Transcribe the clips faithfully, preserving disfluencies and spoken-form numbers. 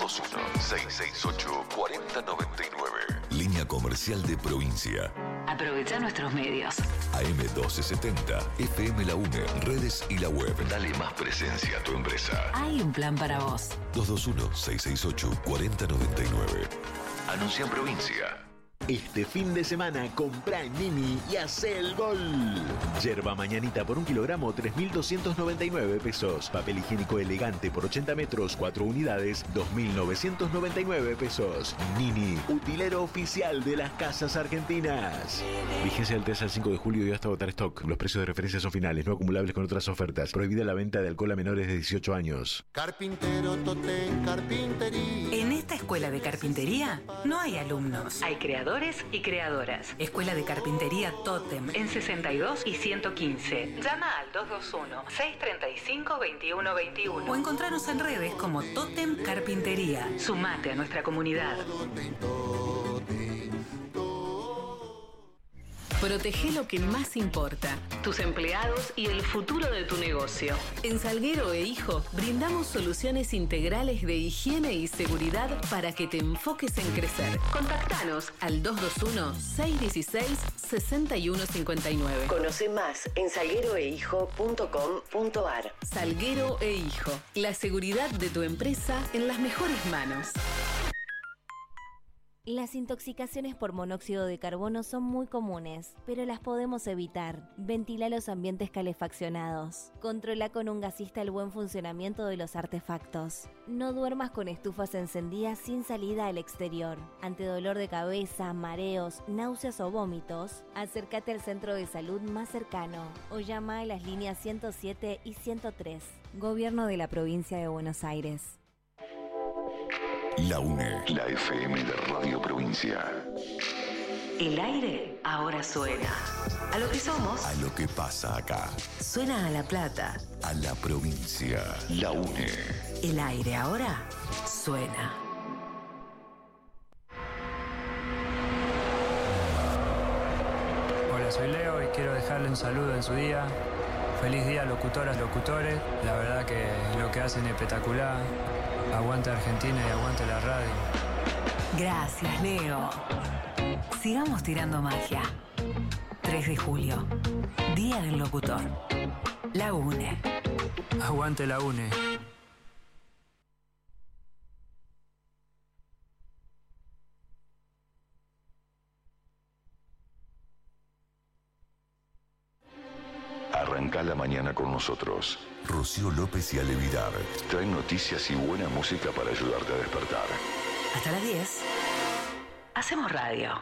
dos uno, seis seis ocho, cuatro cero nueve nueve. Línea comercial de provincia. Aprovecha nuestros medios. A M doce setenta, F M La UNE, redes y la web. Dale más presencia a tu empresa. Hay un plan para vos. dos dos uno, seis seis ocho, cuatro cero nueve nueve. Anuncia en provincia. Este fin de semana compra en Nini y hace el gol. Yerba mañanita por un kilogramo, tres mil doscientos noventa y nueve pesos. Papel higiénico elegante por ochenta metros, cuatro unidades, dos mil novecientos noventa y nueve pesos. Nini, utilero oficial de las casas argentinas. Vigencia del tres al cinco de julio y hasta agotar stock. Los precios de referencia son finales, no acumulables con otras ofertas. Prohibida la venta de alcohol a menores de dieciocho años. Carpintero Totem Carpintería. En esta escuela de carpintería no hay alumnos. Hay creadores y creadoras. Escuela de Carpintería Totem en sesenta y dos y ciento quince. Llama al dos dos uno, seis tres cinco, dos uno dos uno o encontranos en redes como Totem Carpintería. Sumate a nuestra comunidad. Protege lo que más importa, tus empleados y el futuro de tu negocio. En Salguero e Hijo brindamos soluciones integrales de higiene y seguridad para que te enfoques en crecer. Contactanos al dos dos uno, seis uno seis, seis uno cinco nueve. Conoce más en salguero e hijo punto com punto ar. Salguero e Hijo, la seguridad de tu empresa en las mejores manos. Las intoxicaciones por monóxido de carbono son muy comunes, pero las podemos evitar. Ventila los ambientes calefaccionados. Controla con un gasista el buen funcionamiento de los artefactos. No duermas con estufas encendidas sin salida al exterior. Ante dolor de cabeza, mareos, náuseas o vómitos, acércate al centro de salud más cercano o llama a las líneas ciento siete y ciento tres. Gobierno de la Provincia de Buenos Aires. La UNE, la F M de Radio Provincia. El aire ahora suena. A lo que somos. a lo que pasa acá. Suena a La Plata. A la provincia. La UNE. El aire ahora suena. Hola, soy Leo y quiero dejarle un saludo en su día. Feliz día, locutoras, locutores. La verdad que lo que hacen es espectacular. Aguante Argentina y aguante la radio. Gracias, Leo. Sigamos tirando magia. tres de julio, Día del Locutor. La UNE. Aguante la UNE. Arranca la mañana con nosotros. Rocío López y Alevidad. Traen noticias y buena música para ayudarte a despertar. Hasta las diez. Hacemos radio.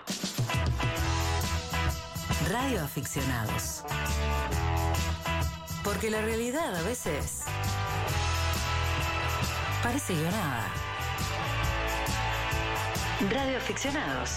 Radio Aficionados. Porque la realidad a veces parece guionada. Radio Aficionados.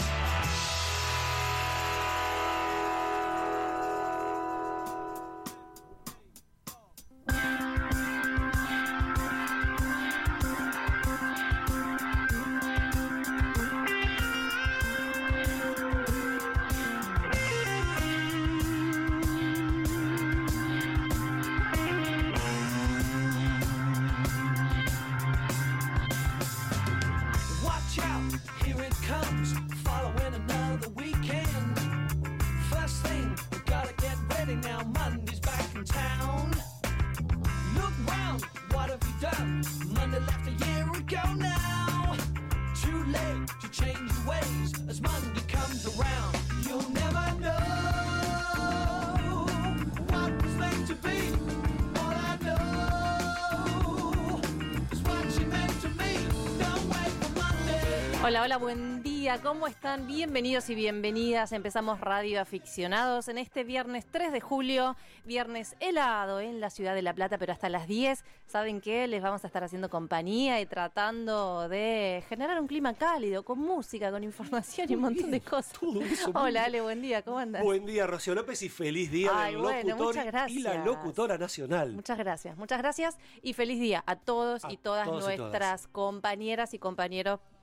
Hola, hola, buen día, ¿cómo están? Bienvenidos y bienvenidas. Empezamos Radio Aficionados en este viernes tres de julio, viernes helado en la ciudad de La Plata, pero hasta las diez, ¿saben qué? Les vamos a estar haciendo compañía y tratando de generar un clima cálido, con música, con información y un montón de cosas. Hola, Ale, buen día, ¿cómo andas? Buen día, Rocío López, y feliz día Ay, del bueno, locutor muchas gracias. y la locutora nacional. Muchas gracias, muchas gracias y feliz día a todos A y todas todos y nuestras todas. compañeras y compañeros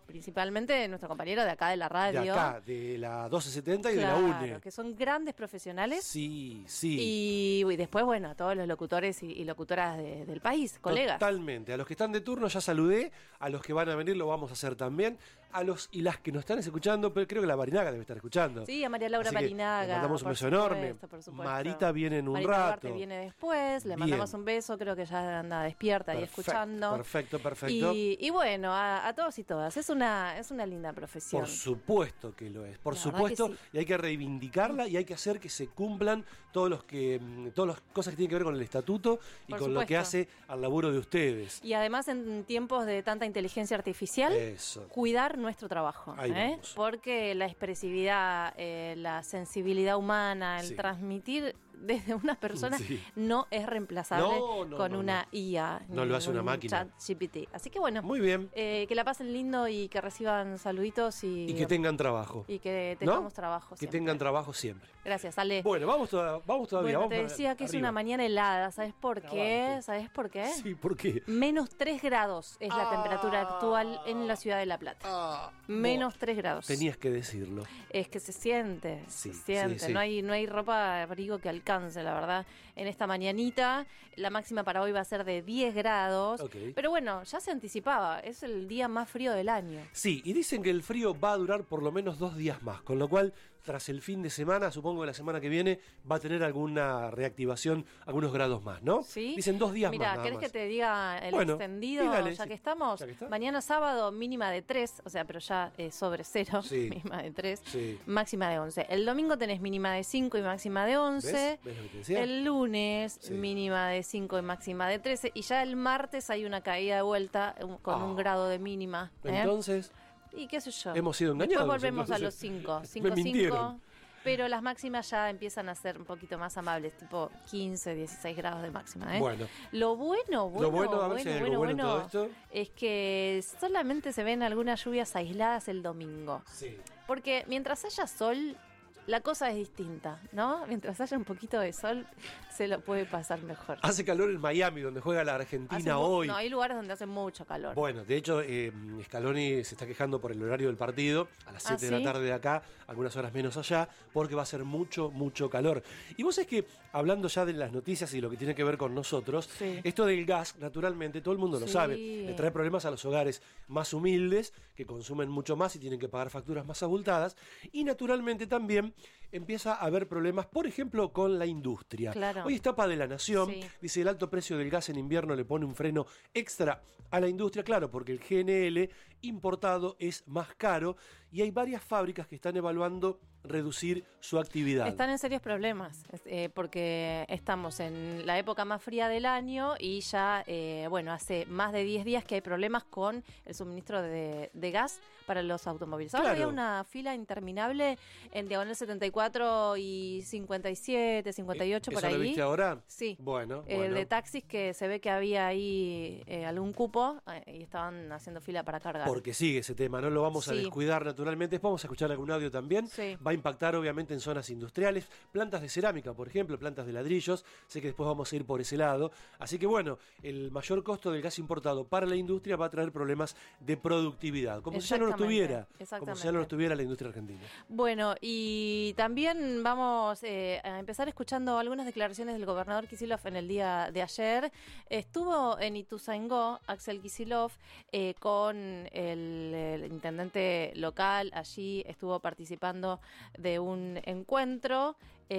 principalmente nuestro compañero de acá de la radio. De acá, de la doce setenta y claro, de la U N E. que son grandes profesionales. Sí, sí. Y, y después, bueno, a todos los locutores y, y locutoras de, del país, colegas. Totalmente. A los que están de turno ya saludé, a los que van a venir lo vamos a hacer también. A los y las que nos están escuchando, pero creo que la Marinaga debe estar escuchando. Sí, a María Laura Así que Marinaga. le mandamos un por beso supuesto, enorme. por supuesto. Marita viene en un Marita rato. Duarte viene después, le Bien. mandamos un beso, creo que ya anda despierta y Perfecto, escuchando. Perfecto, perfecto. Y, y bueno, a, a todos y todas, es una, es una linda profesión. Por supuesto que lo es, por La verdad supuesto, que sí. y hay que reivindicarla y hay que hacer que se cumplan todos los que, mm, todas las cosas que tienen que ver con el estatuto y Por con lo que supuesto. hace al laburo de ustedes. Y además en tiempos de tanta inteligencia artificial, Eso. cuidar nuestro trabajo. Ahí ¿eh? vamos. Porque la expresividad, eh, la sensibilidad humana, el Sí. transmitir desde una persona Sí. no es reemplazable No, no, con no, una no. I A. No ni lo hace una un máquina. Chat G P T. Así que bueno, Muy bien. eh, que la pasen lindo y que reciban saluditos y, Y que tengan trabajo. y que ¿no? tengamos trabajo. Que siempre. tengan trabajo siempre. Gracias, Ale. Bueno, vamos, toda- vamos todavía. Bueno, vamos te para decía que es arriba. una mañana helada. ¿Sabes por qué? Abajo. ¿Sabes por qué? Sí, ¿por qué? Menos tres grados es la Ah. temperatura actual en la ciudad de La Plata. Ah, Menos tres grados. Tenías que decirlo. Es que se siente, Sí, se siente. sí, sí. No hay, no hay ropa de abrigo que alcance, la verdad. En esta mañanita, la máxima para hoy va a ser de diez grados. Ok. Pero bueno, ya se anticipaba. Es el día más frío del año. Sí, y dicen que el frío va a durar por lo menos dos días más, con lo cual, tras el fin de semana, supongo que la semana que viene, va a tener alguna reactivación, algunos grados más, ¿no? ¿Sí? Dicen dos días Mira, más. nada ¿querés más. que te diga el Bueno, extendido? dígale, ya sí. que estamos. Ya que está. Mañana sábado, mínima de tres, o sea, pero ya eh, sobre cero, Sí. mínima de tres, Sí. máxima de once. El domingo tenés mínima de cinco y máxima de once. ¿Ves? ¿Ves lo que te decía? El lunes, Sí. mínima de cinco y máxima de trece. Y ya el martes hay una caída de vuelta un- con Ah. un grado de mínima. ¿eh? Entonces, Y qué sé yo. hemos sido Después engañados. volvemos a entonces. los cinco. Me cinco, mintieron. cinco. Pero las máximas ya empiezan a ser un poquito más amables, tipo quince, dieciséis grados de máxima. ¿eh? Bueno, Lo bueno, bueno, lo bueno, a ver bueno, si hay algo bueno, bueno en todo bueno, esto. es que solamente se ven algunas lluvias aisladas el domingo. Sí. Porque mientras haya sol, la cosa es distinta, ¿no? Mientras haya un poquito de sol, se lo puede pasar mejor. Hace calor en Miami, donde juega la Argentina Hace mu- hoy. No, hay lugares donde hace mucho calor. Bueno, de hecho, eh, Scaloni se está quejando por el horario del partido, a las ¿Ah, siete de sí? la tarde de acá, algunas horas menos allá, porque va a ser mucho, mucho calor. Y vos es que, hablando ya de las noticias y lo que tiene que ver con nosotros, Sí. esto del gas, naturalmente, todo el mundo lo Sí. sabe, le trae problemas a los hogares más humildes, que consumen mucho más y tienen que pagar facturas más abultadas, y naturalmente también empieza a haber problemas, por ejemplo, con la industria. Claro. Hoy es tapa de La Nación, Sí. dice el alto precio del gas en invierno le pone un freno extra a la industria, claro, porque el G N L importado es más caro y hay varias fábricas que están evaluando reducir su actividad. Están en serios problemas, es- eh, porque estamos en la época más fría del año y ya, eh, bueno, hace más de diez días que hay problemas con el suministro de, de gas para los automóviles. Ahora Claro. había una fila interminable en diagonal setenta y cuatro y cincuenta y siete, cincuenta y ocho por ¿Eso ahí. lo viste ahora? Sí. Bueno, Eh, bueno. de taxis que se ve que había ahí eh, algún cupo eh, y estaban haciendo fila para cargar. Porque sigue ese tema, no lo vamos a Sí. descuidar naturalmente. Después vamos a escuchar algún audio también. Sí. Va a impactar obviamente en zonas industriales, plantas de cerámica, por ejemplo, plantas de ladrillos. Sé que después vamos a ir por ese lado. Así que bueno, el mayor costo del gas importado para la industria va a traer problemas de productividad, como si ya no lo Exactamente, tuviera, como si ya no exactamente. lo tuviera la industria argentina. Bueno, y también vamos eh, a empezar escuchando algunas declaraciones del gobernador Kicillof en el día de ayer. Estuvo en Ituzaingó, Axel Kicillof, eh, con el, el intendente local. Allí estuvo participando de un encuentro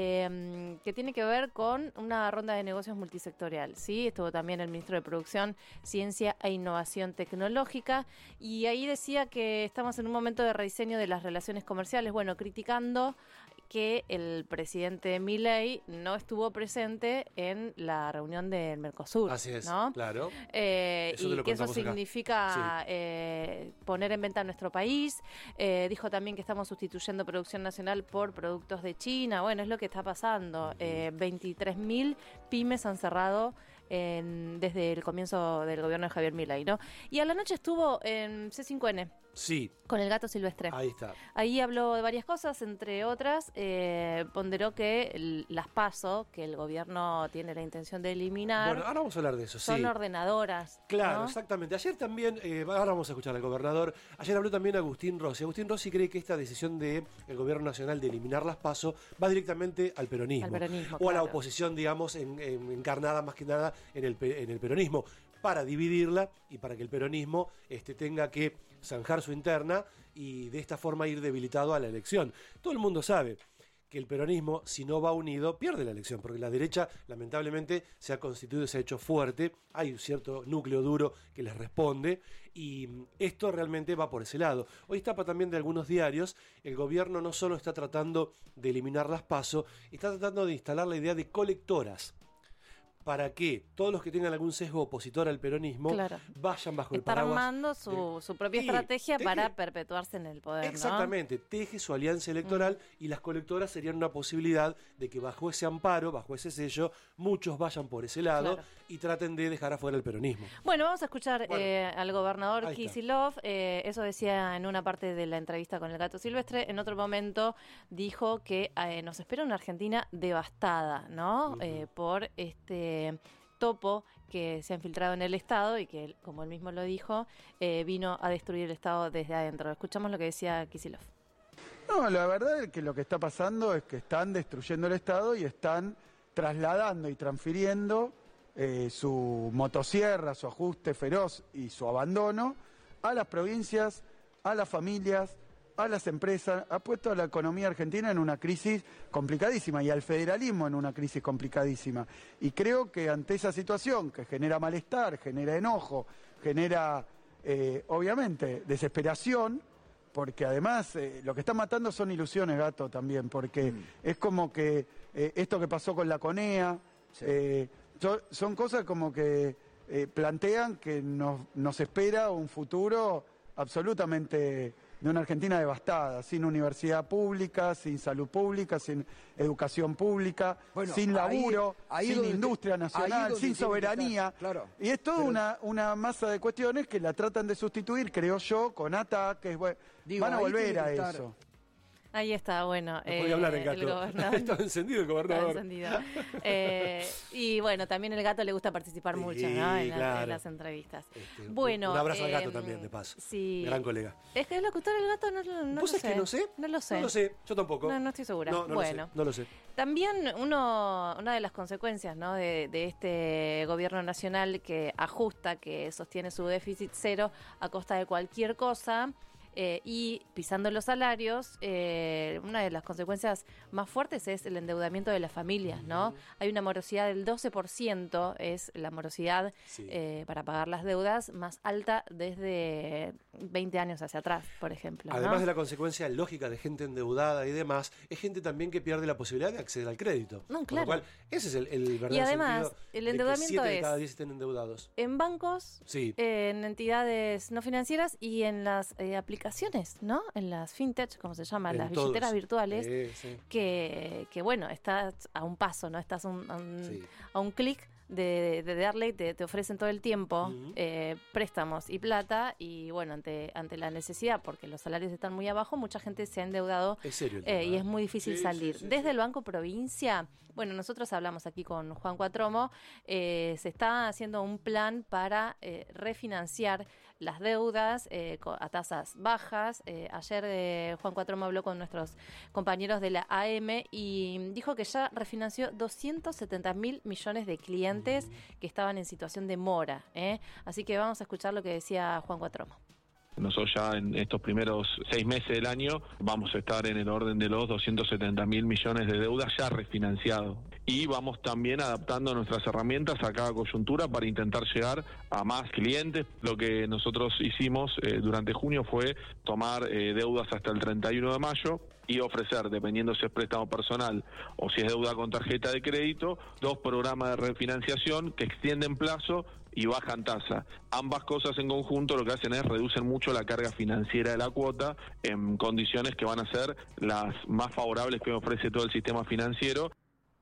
eh, que tiene que ver con una ronda de negocios multisectorial. ¿Sí? Estuvo también el ministro de Producción, Ciencia e Innovación Tecnológica, y ahí decía que estamos en un momento de rediseño de las relaciones comerciales, bueno, criticando que el presidente Milei no estuvo presente en la reunión del Mercosur. Así es, ¿no? claro. Eh, Eso te y lo que eso contamos acá. significa eh, poner en venta nuestro país. Eh, dijo también que estamos sustituyendo producción nacional por productos de China. Bueno, es lo que está pasando. Eh, veintitrés mil pymes han cerrado en- desde el comienzo del gobierno de Javier Milei, ¿no? Y a la noche estuvo en C cinco N. Sí. Con el gato silvestre. Ahí está. Ahí habló de varias cosas, entre otras, eh, ponderó que el, las PASO, que el gobierno tiene la intención de eliminar, bueno, ahora vamos a hablar de eso, son sí. ordenadoras. Claro, ¿no? exactamente. Ayer también, eh, ahora vamos a escuchar al gobernador, ayer habló también Agustín Rossi. Agustín Rossi cree que esta decisión del gobierno nacional de eliminar las PASO va directamente al peronismo. Al peronismo, o a la claro. oposición, digamos, en, en, encarnada más que nada en el, en el peronismo, para dividirla y para que el peronismo este, tenga que zanjar su interna y de esta forma ir debilitado a la elección. Todo el mundo sabe que el peronismo, si no va unido, pierde la elección, porque la derecha, lamentablemente, se ha constituido, se ha hecho fuerte, hay un cierto núcleo duro que les responde, y esto realmente va por ese lado. Hoy está también de algunos diarios, el gobierno no solo está tratando de eliminar las PASO, está tratando de instalar la idea de colectoras, para que todos los que tengan algún sesgo opositor al peronismo claro. vayan bajo el Está paraguas. armando su, de... su propia sí, estrategia teje... para perpetuarse en el poder. Exactamente, ¿no? teje su alianza electoral mm. y las colectoras serían una posibilidad de que bajo ese amparo, bajo ese sello, muchos vayan por ese lado claro. y traten de dejar afuera el peronismo. Bueno, vamos a escuchar bueno, eh, al gobernador Kicillof. Eh, eso decía en una parte de la entrevista con el gato silvestre. En otro momento dijo que eh, nos espera una Argentina devastada, ¿no? Uh-huh. eh, por este topo que se ha infiltrado en el Estado y que, como él mismo lo dijo, eh, vino a destruir el Estado desde adentro. Escuchamos lo que decía Kicillof. No, la verdad es que lo que está pasando es que están destruyendo el Estado y están trasladando y transfiriendo eh, su motosierra, su ajuste feroz y su abandono a las provincias, a las familias, a las empresas, ha puesto a la economía argentina en una crisis complicadísima y al federalismo en una crisis complicadísima. Y creo que ante esa situación que genera malestar, genera enojo, genera, eh, obviamente, desesperación, porque además eh, lo que están matando son ilusiones, Gato, también, porque mm. es como que eh, esto que pasó con la CONEA, sí. eh, so, son cosas como que eh, plantean que nos, nos espera un futuro absolutamente... de una Argentina devastada, sin universidad pública, sin salud pública, sin educación pública, bueno, sin laburo, ahí, ahí sin industria nacional, sin soberanía. Claro, y es toda pero, una, una masa de cuestiones que la tratan de sustituir, creo yo, con ataques. Bueno, digo, van a volver a eso. Ahí está, bueno. No eh, podía hablar el gato. El gobernador. Está encendido el gobernador. Está encendido. eh, y bueno, también el gato le gusta participar sí, mucho, ¿no? En, claro. la, en las entrevistas. Este, bueno, un abrazo eh, al gato también, de paso. Sí. Gran colega. Es que es locutor el gato, no, no, no ¿Vos lo es sé. que no sé? No lo sé. No lo sé, yo tampoco. No, no estoy segura. No, no bueno. lo sé, no lo sé. También uno, una de las consecuencias, ¿no? de, de este gobierno nacional que ajusta, que sostiene su déficit cero a costa de cualquier cosa, Eh, y pisando los salarios, eh, una de las consecuencias más fuertes es el endeudamiento de las familias, ¿no? Hay una morosidad del doce por ciento, es la morosidad sí. eh, para pagar las deudas más alta desde veinte años hacia atrás, por ejemplo. Además ¿no? de la consecuencia lógica de gente endeudada y demás, es gente también que pierde la posibilidad de acceder al crédito. No, claro. Con lo cual, ese es el, el verdadero y además, sentido el de endeudamiento que siete de es cada diez estén endeudados. En bancos, sí. en entidades no financieras y en las eh, aplicaciones, ¿no? En las fintech, como se llaman, las todos. billeteras virtuales, sí, sí. Que, que bueno, estás a un paso, ¿no? Estás a un, a un, sí. a un clic de, de darle, te, te ofrecen todo el tiempo uh-huh. eh, préstamos y plata, y bueno, ante ante la necesidad, porque los salarios están muy abajo, mucha gente se ha endeudado. Es serio el eh, tema, y es muy difícil sí, salir. sí, sí, Desde sí. el Banco Provincia, bueno, nosotros hablamos aquí con Juan Cuatromo, eh, se está haciendo un plan para eh, refinanciar las deudas eh, a tasas bajas. Eh, ayer eh, Juan Cuatromo habló con nuestros compañeros de la A M y dijo que ya refinanció doscientos setenta mil millones de clientes que estaban en situación de mora. ¿eh? Así que vamos a escuchar lo que decía Juan Cuatromo. Nosotros ya en estos primeros seis meses del año vamos a estar en el orden de los doscientos setenta mil millones de deudas ya refinanciados. Y vamos también adaptando nuestras herramientas a cada coyuntura para intentar llegar a más clientes. Lo que nosotros hicimos eh, durante junio fue tomar eh, deudas hasta el treinta y uno de mayo y ofrecer, dependiendo si es préstamo personal o si es deuda con tarjeta de crédito, dos programas de refinanciación que extienden plazo y bajan tasa. Ambas cosas en conjunto lo que hacen es reducen mucho la carga financiera de la cuota en condiciones que van a ser las más favorables que ofrece todo el sistema financiero.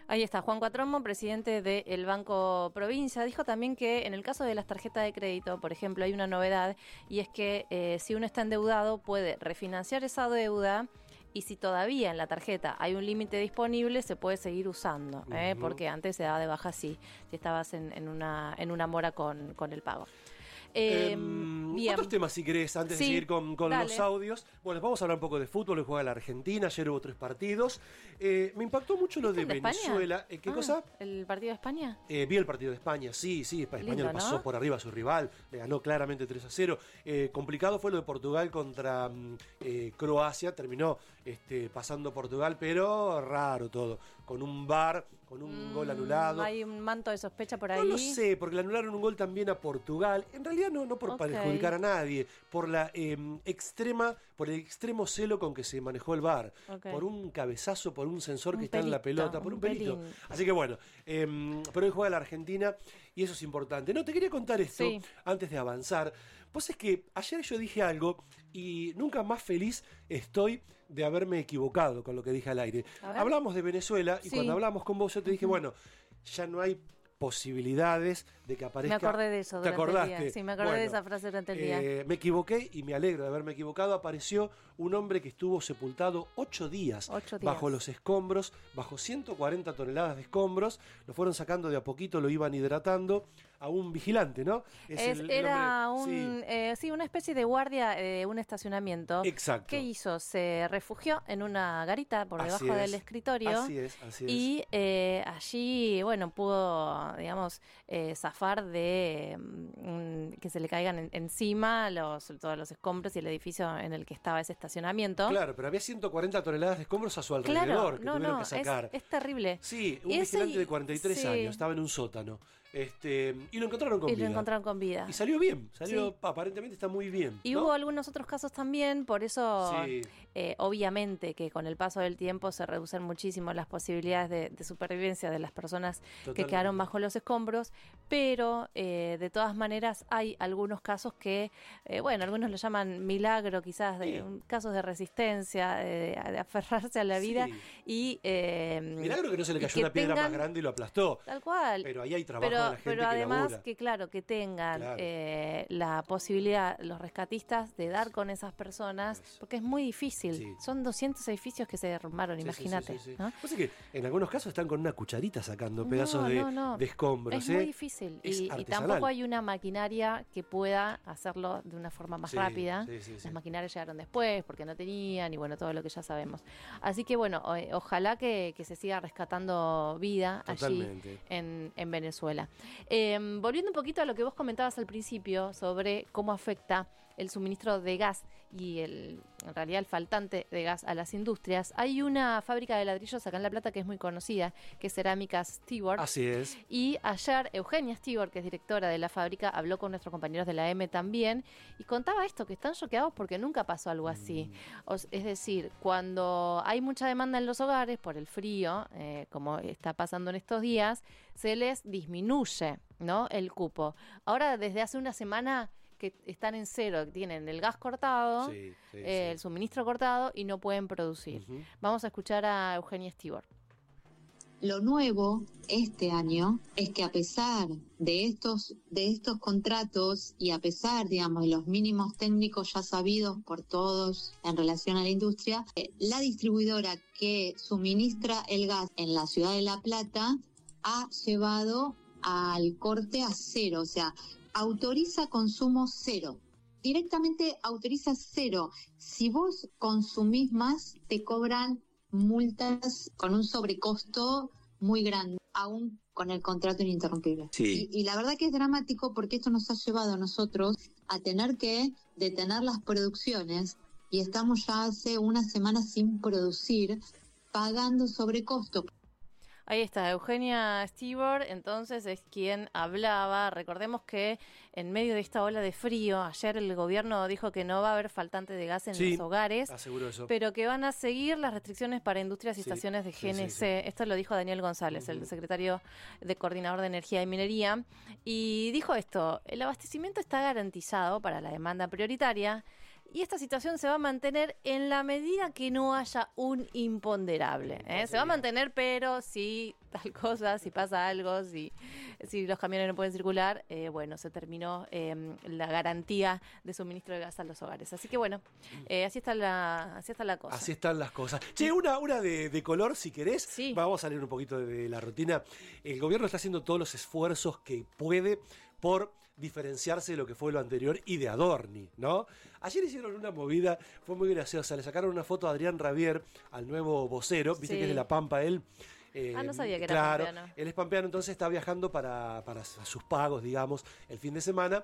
Ahí está, Juan Cuatromo, presidente del Banco Provincia, dijo también que en el caso de las tarjetas de crédito, por ejemplo, hay una novedad y es que eh, si uno está endeudado puede refinanciar esa deuda y si todavía en la tarjeta hay un límite disponible se puede seguir usando, ¿eh? Uh-huh. Porque antes se daba de baja así, si estabas en, en, una, en una mora con, con el pago. Eh, eh, otros temas si querés, antes sí, de seguir con, con los audios. Bueno, vamos a hablar un poco de fútbol. Hoy juega la Argentina, ayer hubo tres partidos. Eh, me impactó mucho lo de, de Venezuela. Eh, ¿Qué ah, cosa? ¿El partido de España? Eh, vi el partido de España, sí, sí. España Lindo, le pasó, ¿no?, por arriba a su rival, le ganó claramente tres a cero. Eh, complicado fue lo de Portugal contra eh, Croacia, terminó este, pasando Portugal, pero raro todo, con un V A R, con un mm, gol anulado. ¿Hay un manto de sospecha por ahí? No lo sé, porque le anularon un gol también a Portugal. En realidad no, no por okay. perjudicar a nadie, por la eh, extrema, por el extremo celo con que se manejó el V A R, okay. por un cabezazo, por un sensor un que pelito, está en la pelota, por un, un pelito. Pelín. Así que bueno, eh, pero hoy juega la Argentina y eso es importante. No, te quería contar esto sí. antes de avanzar. Pues es que ayer yo dije algo y nunca más feliz estoy de haberme equivocado con lo que dije al aire. Hablamos de Venezuela y sí. cuando hablamos con vos yo te dije, uh-huh. bueno, ya no hay posibilidades de que aparezca. Me acordé de eso ¿Te durante acordaste? el día. Sí, me acordé bueno, de esa frase durante el día. Eh, me equivoqué y me alegro de haberme equivocado. Apareció un hombre que estuvo sepultado ocho días, ocho días bajo los escombros, bajo ciento cuarenta toneladas de escombros. Lo fueron sacando de a poquito, lo iban hidratando a un vigilante, ¿no? Es es, el, era el hombre, un, sí. Eh, sí, una especie de guardia de eh, un estacionamiento. Exacto. ¿Qué hizo? Se refugió en una garita por así debajo es. del escritorio. Así es, así es. Y eh, allí, bueno, pudo, digamos, eh, zafar de mm, que se le caigan en, encima los, todos los escombros y el edificio en el que estaba ese estacionamiento. Claro, pero había ciento cuarenta toneladas de escombros a su alrededor claro, que no, tuvieron no, que sacar. Es, es terrible. Sí, un Ese, vigilante de cuarenta y tres sí. años, estaba en un sótano. Este, y lo encontraron con y vida. lo encontraron con vida. Y salió bien, salió, sí. aparentemente está muy bien. Y ¿no? hubo algunos otros casos también, por eso sí. eh, obviamente que con el paso del tiempo se reducen muchísimo las posibilidades de, de supervivencia de las personas Totalmente. que quedaron bajo los escombros, pero eh, de todas maneras hay algunos casos que, eh, bueno, algunos lo llaman milagro quizás, de sí. un, casos de resistencia, de, de aferrarse a la vida sí. y... Eh, milagro que no se le cayó una piedra tengan, más grande y lo aplastó. Tal cual. Pero ahí hay trabajo pero, de la gente pero que además labura. que claro, que tengan claro. eh, la posibilidad, los rescatistas, de dar con esas personas, eso. porque es muy difícil. Sí. Son doscientos edificios que se derrumbaron, sí, imagínate. Sí, sí, sí, sí. ¿no? O sea que en algunos casos están con una cucharita sacando pedazos no, de, no, no. de escombros. Es ¿eh? muy difícil. Es y, y tampoco hay una maquinaria que pueda hacerlo de una forma más sí, rápida. Sí, sí, sí. Las maquinarias llegaron después porque no tenían y bueno, todo lo que ya sabemos. Así que bueno, o, ojalá que, que se siga rescatando vida Totalmente. allí en, en Venezuela. Eh, volviendo un poquito a lo que vos comentabas al principio sobre cómo afecta el suministro de gas y el, en realidad el faltante de gas a las industrias, hay una fábrica de ladrillos acá en La Plata que es muy conocida, que es Cerámicas Stewart. Así es. Y ayer Eugenia Stewart, que es directora de la fábrica, habló con nuestros compañeros de la M también y contaba esto, que están choqueados porque nunca pasó algo así. Mm. O, es decir, cuando hay mucha demanda en los hogares por el frío, eh, como está pasando en estos días, se les disminuye, ¿no?, el cupo. Ahora, desde hace una semana que están en cero, que tienen el gas cortado, sí, sí, eh, sí. el suministro cortado y no pueden producir. Uh-huh. Vamos a escuchar a Eugenia Stewart. Lo nuevo este año es que a pesar de estos de estos contratos y a pesar, digamos, de los mínimos técnicos ya sabidos por todos en relación a la industria, eh, la distribuidora que suministra el gas en la ciudad de La Plata ha llevado al corte a cero, o sea, autoriza consumo cero. Directamente autoriza cero. Si vos consumís más, te cobran multas con un sobrecosto muy grande, aún con el contrato ininterrumpible. Sí. Y, y la verdad que es dramático porque esto nos ha llevado a nosotros a tener que detener las producciones y estamos ya hace una semana sin producir, pagando sobrecosto. Ahí está, Eugenia Stewart, entonces es quien hablaba. Recordemos que en medio de esta ola de frío, ayer el gobierno dijo que no va a haber faltante de gas en sí, los hogares, aseguró eso. pero que van a seguir las restricciones para industrias y sí, estaciones de G N C. Sí, sí, sí. Esto lo dijo Daniel González, uh-huh. el secretario de Coordinador de Energía y Minería, y dijo esto: el abastecimiento está garantizado para la demanda prioritaria. Y esta situación se va a mantener en la medida que no haya un imponderable. ¿eh? Se va a mantener, pero si tal cosa, si pasa algo, si, si los camiones no pueden circular, eh, bueno, se terminó eh, la garantía de suministro de gas a los hogares. Así que bueno, eh, así está la, así está la cosa. Así están las cosas. Che, una, una de, de color, si querés. Sí. Vamos a salir un poquito de, de la rutina. El gobierno está haciendo todos los esfuerzos que puede por diferenciarse de lo que fue lo anterior y de Adorni, ¿no? Ayer hicieron una movida, fue muy graciosa. Le sacaron una foto a Adrián Rabier, al nuevo vocero, viste Sí. que es de La Pampa él. Eh, Ah, no sabía que era claro, pampeano. Él es pampeano, entonces está viajando para, para sus pagos, digamos, el fin de semana.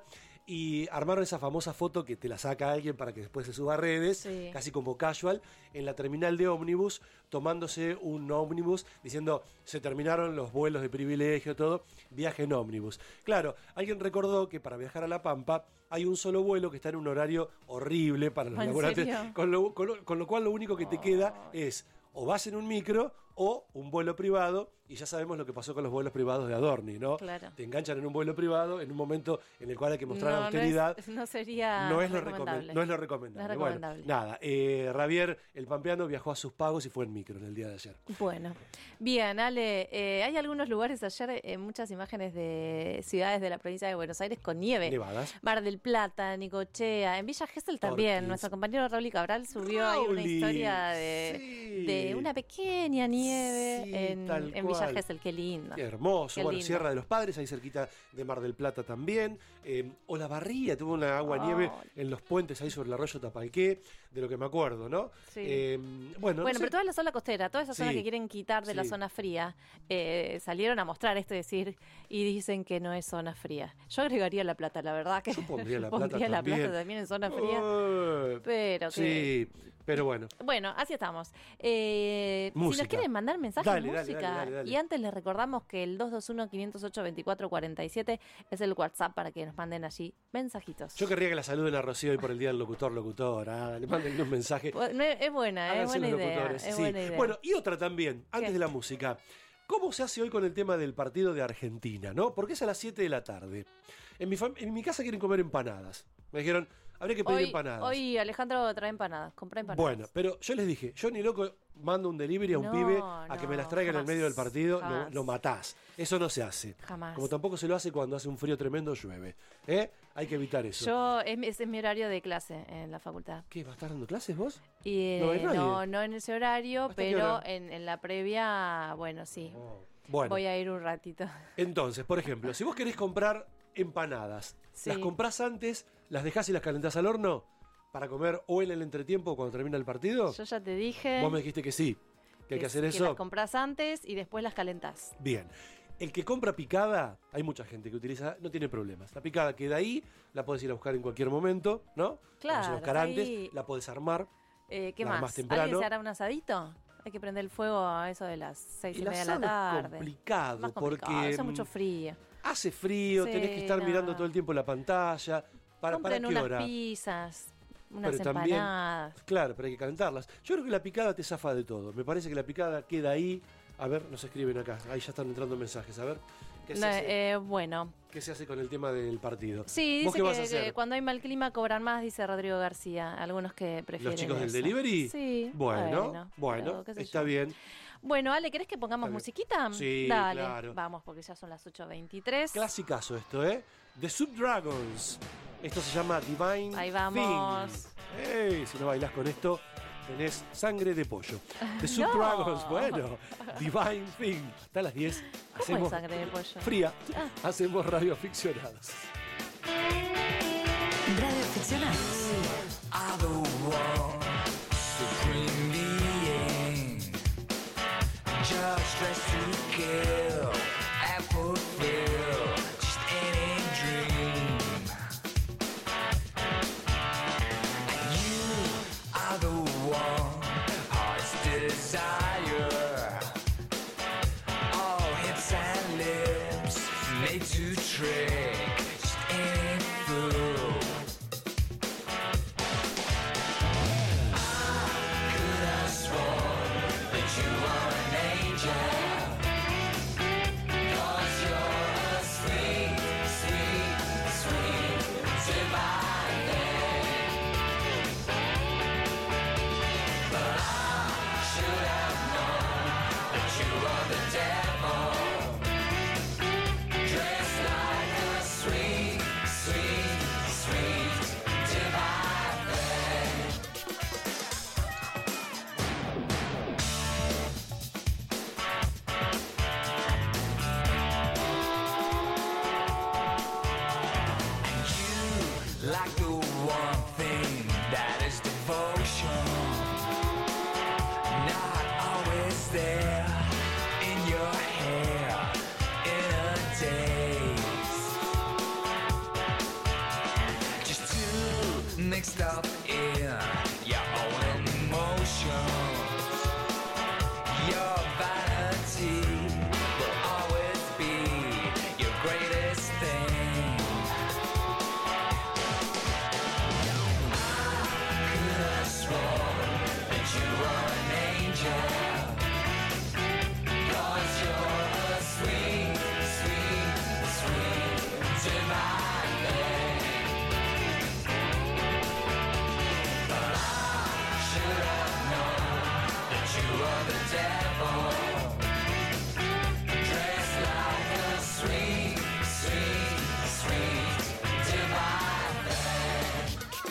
Y armaron esa famosa foto que te la saca alguien para que después se suba a redes, Sí. casi como casual, en la terminal de ómnibus, tomándose un ómnibus, diciendo, se terminaron los vuelos de privilegio, todo, viaje en ómnibus. Claro, alguien recordó que para viajar a La Pampa hay un solo vuelo que está en un horario horrible para los ¿En laburantes, serio? con lo, con, lo, con lo cual lo único que te queda es o vas en un micro o un vuelo privado, y ya sabemos lo que pasó con los vuelos privados de Adorni, ¿no? Claro. Te enganchan en un vuelo privado en un momento en el cual hay que mostrar No, no austeridad. es- no sería No es lo recomendable. recomen- no es lo recomendable. No es Bueno, recomendable. nada, eh, Rabier, el pampeano, viajó a sus pagos y fue en micro en el día de ayer. Bueno, bien, Ale, eh, hay algunos lugares ayer, eh, muchas imágenes de ciudades de la provincia de Buenos Aires con nieve. Nevadas. Mar del Plata, Nicochea, en Villa Gesell también. Torquís. Nuestro compañero Raúl Cabral subió ahí una Rauli, historia de, sí. de una pequeña nieve Sí, en, tal en Villa cual. Gesell, qué lindo. Qué hermoso. Qué Bueno, lindo. Sierra de los Padres, ahí cerquita de Mar del Plata también. Eh, Olavarría tuvo una agua nieve Oh. en los puentes ahí sobre el arroyo Tapalqué, de lo que me acuerdo, ¿no? Sí. Eh, bueno, no Bueno, sé. pero toda la zona costera, todas esas Sí. zonas que quieren quitar de la Sí. zona fría, eh, salieron a mostrar esto, decir, y dicen que no es zona fría. Yo agregaría La Plata, la verdad que Yo pondría La Plata pondría La también. Plata también en zona fría. Eh, Pero que... Sí, pero bueno. Bueno, así estamos. Eh, si Música. nos quieren mandar mensajes, Dale, dale, música. dale, dale, dale. Y antes les recordamos que el dos dos uno, cinco cero ocho, veinticuatro cuarenta y siete es el WhatsApp para que nos manden allí mensajitos. Yo querría que la saluden a Rocío hoy por el día del locutor, locutora. Le manden un mensaje. Bueno, es buena, es Háganse buena los idea. locutores, Es sí. buena idea. Bueno, y otra también, antes ¿Qué? de la música. ¿Cómo se hace hoy con el tema del partido de Argentina, no? Porque es a las siete de la tarde. En mi, fam- en mi casa quieren comer empanadas. Me dijeron, habría que pedir hoy, empanadas. hoy Alejandro trae empanadas, compré empanadas. Bueno, pero yo les dije, yo ni loco mando un delivery a un No, pibe a que me las traiga en el jamás, medio del partido, lo, jamás. lo matás. Eso no se hace. Jamás. Como tampoco se lo hace cuando hace un frío tremendo, llueve. ¿Eh? Hay que evitar eso. Yo, es, mi- ese es mi horario de clase en la facultad. ¿Qué? ¿Vas a estar dando clases vos? Y, No hay eh, nadie. no, no en ese horario, ¿Hasta qué pero hora? en, en la previa, bueno, sí. Bueno. Voy a ir un ratito. Entonces, por ejemplo, si vos querés comprar empanadas, Sí. las comprás antes, las dejás y las calentás al horno para comer o en el entretiempo o cuando termina el partido. Yo ya te dije Vos me dijiste que sí, que hay que hacer que eso. las compras antes y después las calentás. Bien. El que compra picada, hay mucha gente que utiliza, no tiene problemas. La picada queda ahí, la podés ir a buscar en cualquier momento, ¿no? La vas a Claro, buscar ahí- antes, la podés armar. Eh, ¿Qué La más? armás temprano. ¿Alguien se hará un asadito? Hay que prender el fuego a eso de las seis y El media de la asado es tarde. complicado, Más complicado, porque, hace mm, mucho frío. Hace frío, Sí, tenés que estar no. mirando todo el tiempo la pantalla. ¿Para, para Compren qué unas hora? pizzas, unas Pero también- empanadas. Claro, pero hay que calentarlas. Yo creo que la picada te zafa de todo. Me parece que la picada queda ahí. A ver, nos escriben acá. Ahí ya están entrando mensajes. A ver, ¿qué se, No, hace, eh, bueno, qué se hace con el tema del partido? sí, ¿Vos dice qué vas a que, hacer? que cuando hay mal clima cobran más, dice Rodrigo García. Algunos que prefieren ¿Los chicos del eso. delivery? Sí. Bueno, bueno, pero qué sé está yo. bien. Bueno, Ale, ¿querés que pongamos Está bien. musiquita? Sí, Dale, claro. vamos, porque ya son las ocho veintitrés. Clasicazo esto, ¿eh? The Subdragons. Esto se llama Divine Ahí vamos. Thing. Ey, si no bailás con esto, tenés sangre de pollo. The No. Subdragons, bueno. Divine Thing. Hasta las diez. ¿Cómo Hacemos es sangre de pollo? fría. Ah. Hacemos radioaficionados. Radio Aficionados. are the one supreme being, just dressed to kill and fulfill just any dream. And you are the one heart's desire, all hips and lips made to trick just any fool. Could have sworn that you were an angel. mixed up in your own emotions. Your vanity will always be your greatest thing. I could have sworn that you were an angel, 'cause you're a sweet, sweet, sweet, divine thing. But I should have known that you were the devil, dressed like a sweet, sweet, sweet, divine thing.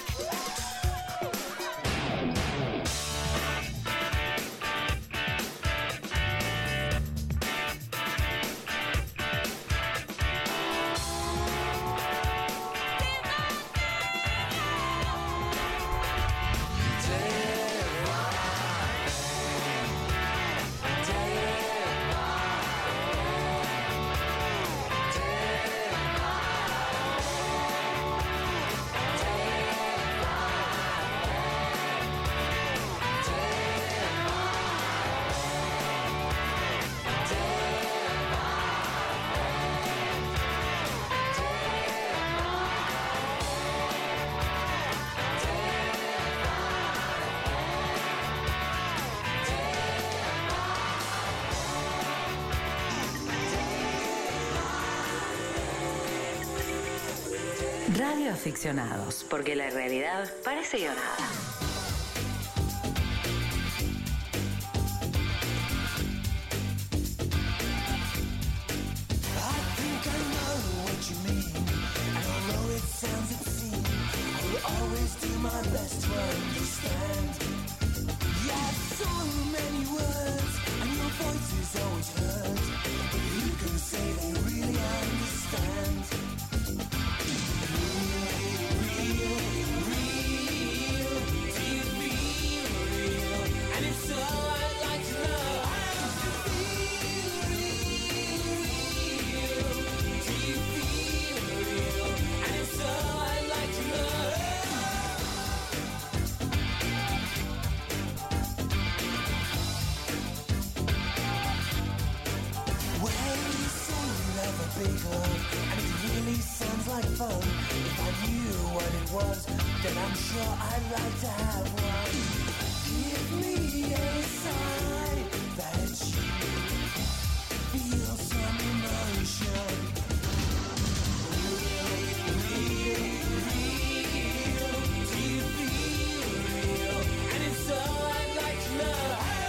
Radio Aficionados, porque la realidad parece guionada. I think I know what you mean, and although it sounds obscene, I will always do my best to understand. You have so many words, and your voice is always heard, but who can say they really understand? Like fun. If I knew what it was, then I'm sure I'd like to have one. Give me a sign that you feel some emotion. Real, real, real. Do you feel real? And if so, I'd like to know.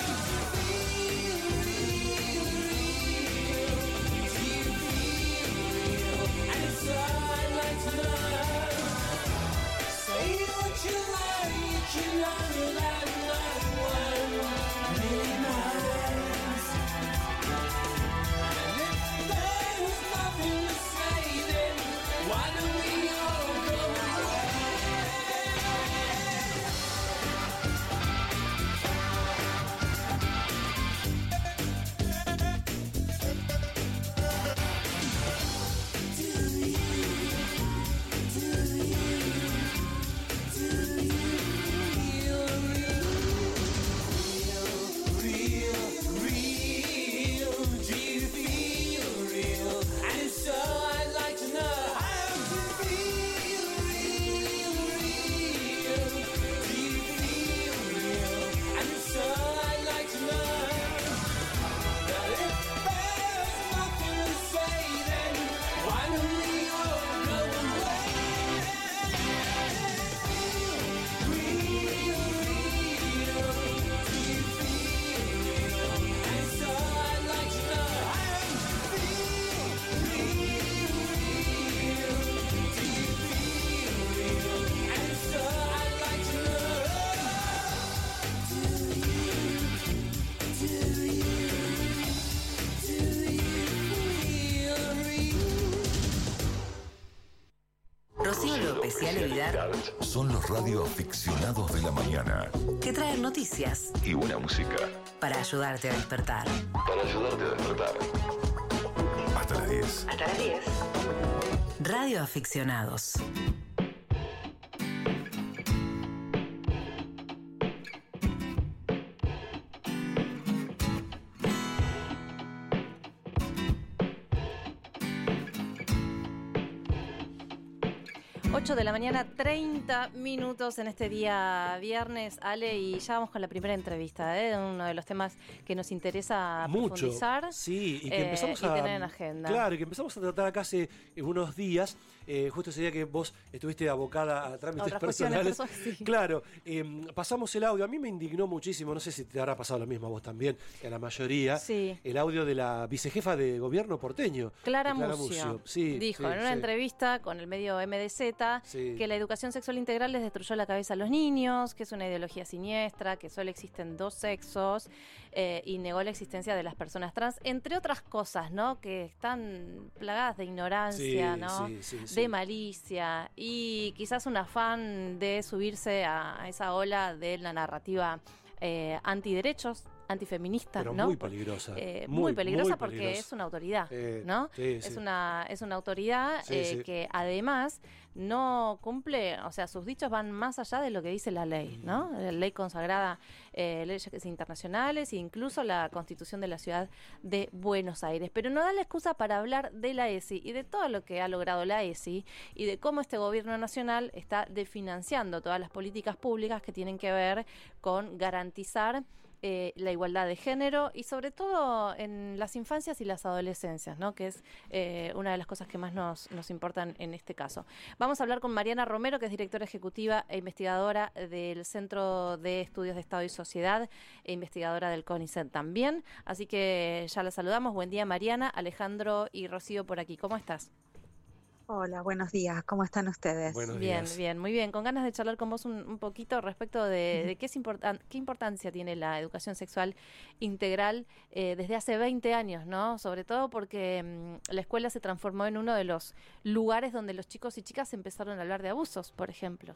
Son los radioaficionados de la mañana. Que traen noticias y buena música. Para ayudarte a despertar. Para ayudarte a despertar. Hasta las diez. Hasta las diez. Radio Aficionados. ocho de la mañana, treinta minutos en este día viernes, Ale, y ya vamos con la primera entrevista, ¿eh? Uno de los temas que nos interesa Mucho, profundizar sí, y que eh, empezamos y a tener en agenda. Claro, y que empezamos a tratar acá hace unos días, eh, justo ese día que vos estuviste abocada a trámites Otras personales. cuestiones, sí. Claro, eh, pasamos el audio, a mí me indignó muchísimo, no sé si te habrá pasado lo mismo a vos también, que a la mayoría, Sí. el audio de la vicejefa de gobierno porteño. Clara de Clara Mucio, Mucio. Sí, dijo sí, en una sí. entrevista con el medio M D Z Sí. que la educación sexual integral les destruyó la cabeza a los niños, que es una ideología siniestra, que solo existen dos sexos, eh, y negó la existencia de las personas trans, entre otras cosas, ¿no? Que están plagadas de ignorancia, Sí, ¿no? sí, sí, sí. De malicia y quizás un afán de subirse a, a esa ola de la narrativa eh, antiderechos, antifeminista, Pero ¿no? muy peligrosa. Eh, muy, muy peligrosa muy porque peligrosa. es una autoridad, Eh, ¿no? sí, es sí. una es una autoridad Sí, eh, sí. que además no cumple, o sea, sus dichos van más allá de lo que dice la ley, ¿no? La ley consagrada, eh, leyes internacionales e incluso la Constitución de la Ciudad de Buenos Aires. Pero no da la excusa para hablar de la ESI y de todo lo que ha logrado la ESI y de cómo este gobierno nacional está desfinanciando todas las políticas públicas que tienen que ver con garantizar Eh, la igualdad de género y sobre todo en las infancias y las adolescencias, ¿no? Que es eh, una de las cosas que más nos, nos importan en este caso. Vamos a hablar con Mariana Romero, que es directora ejecutiva e investigadora del Centro de Estudios de Estado y Sociedad e investigadora del CONICET también. Así que ya la saludamos. Buen día, Mariana, Alejandro y Rocío por aquí. ¿Cómo estás? Hola, buenos días. ¿Cómo están ustedes? Buenos bien, días. bien, muy bien. Con ganas de charlar con vos un, un poquito respecto de, de qué es importan, qué importancia tiene la educación sexual integral eh, desde hace veinte años, ¿no? Sobre todo porque mmm, la escuela se transformó en uno de los lugares donde los chicos y chicas empezaron a hablar de abusos, por ejemplo.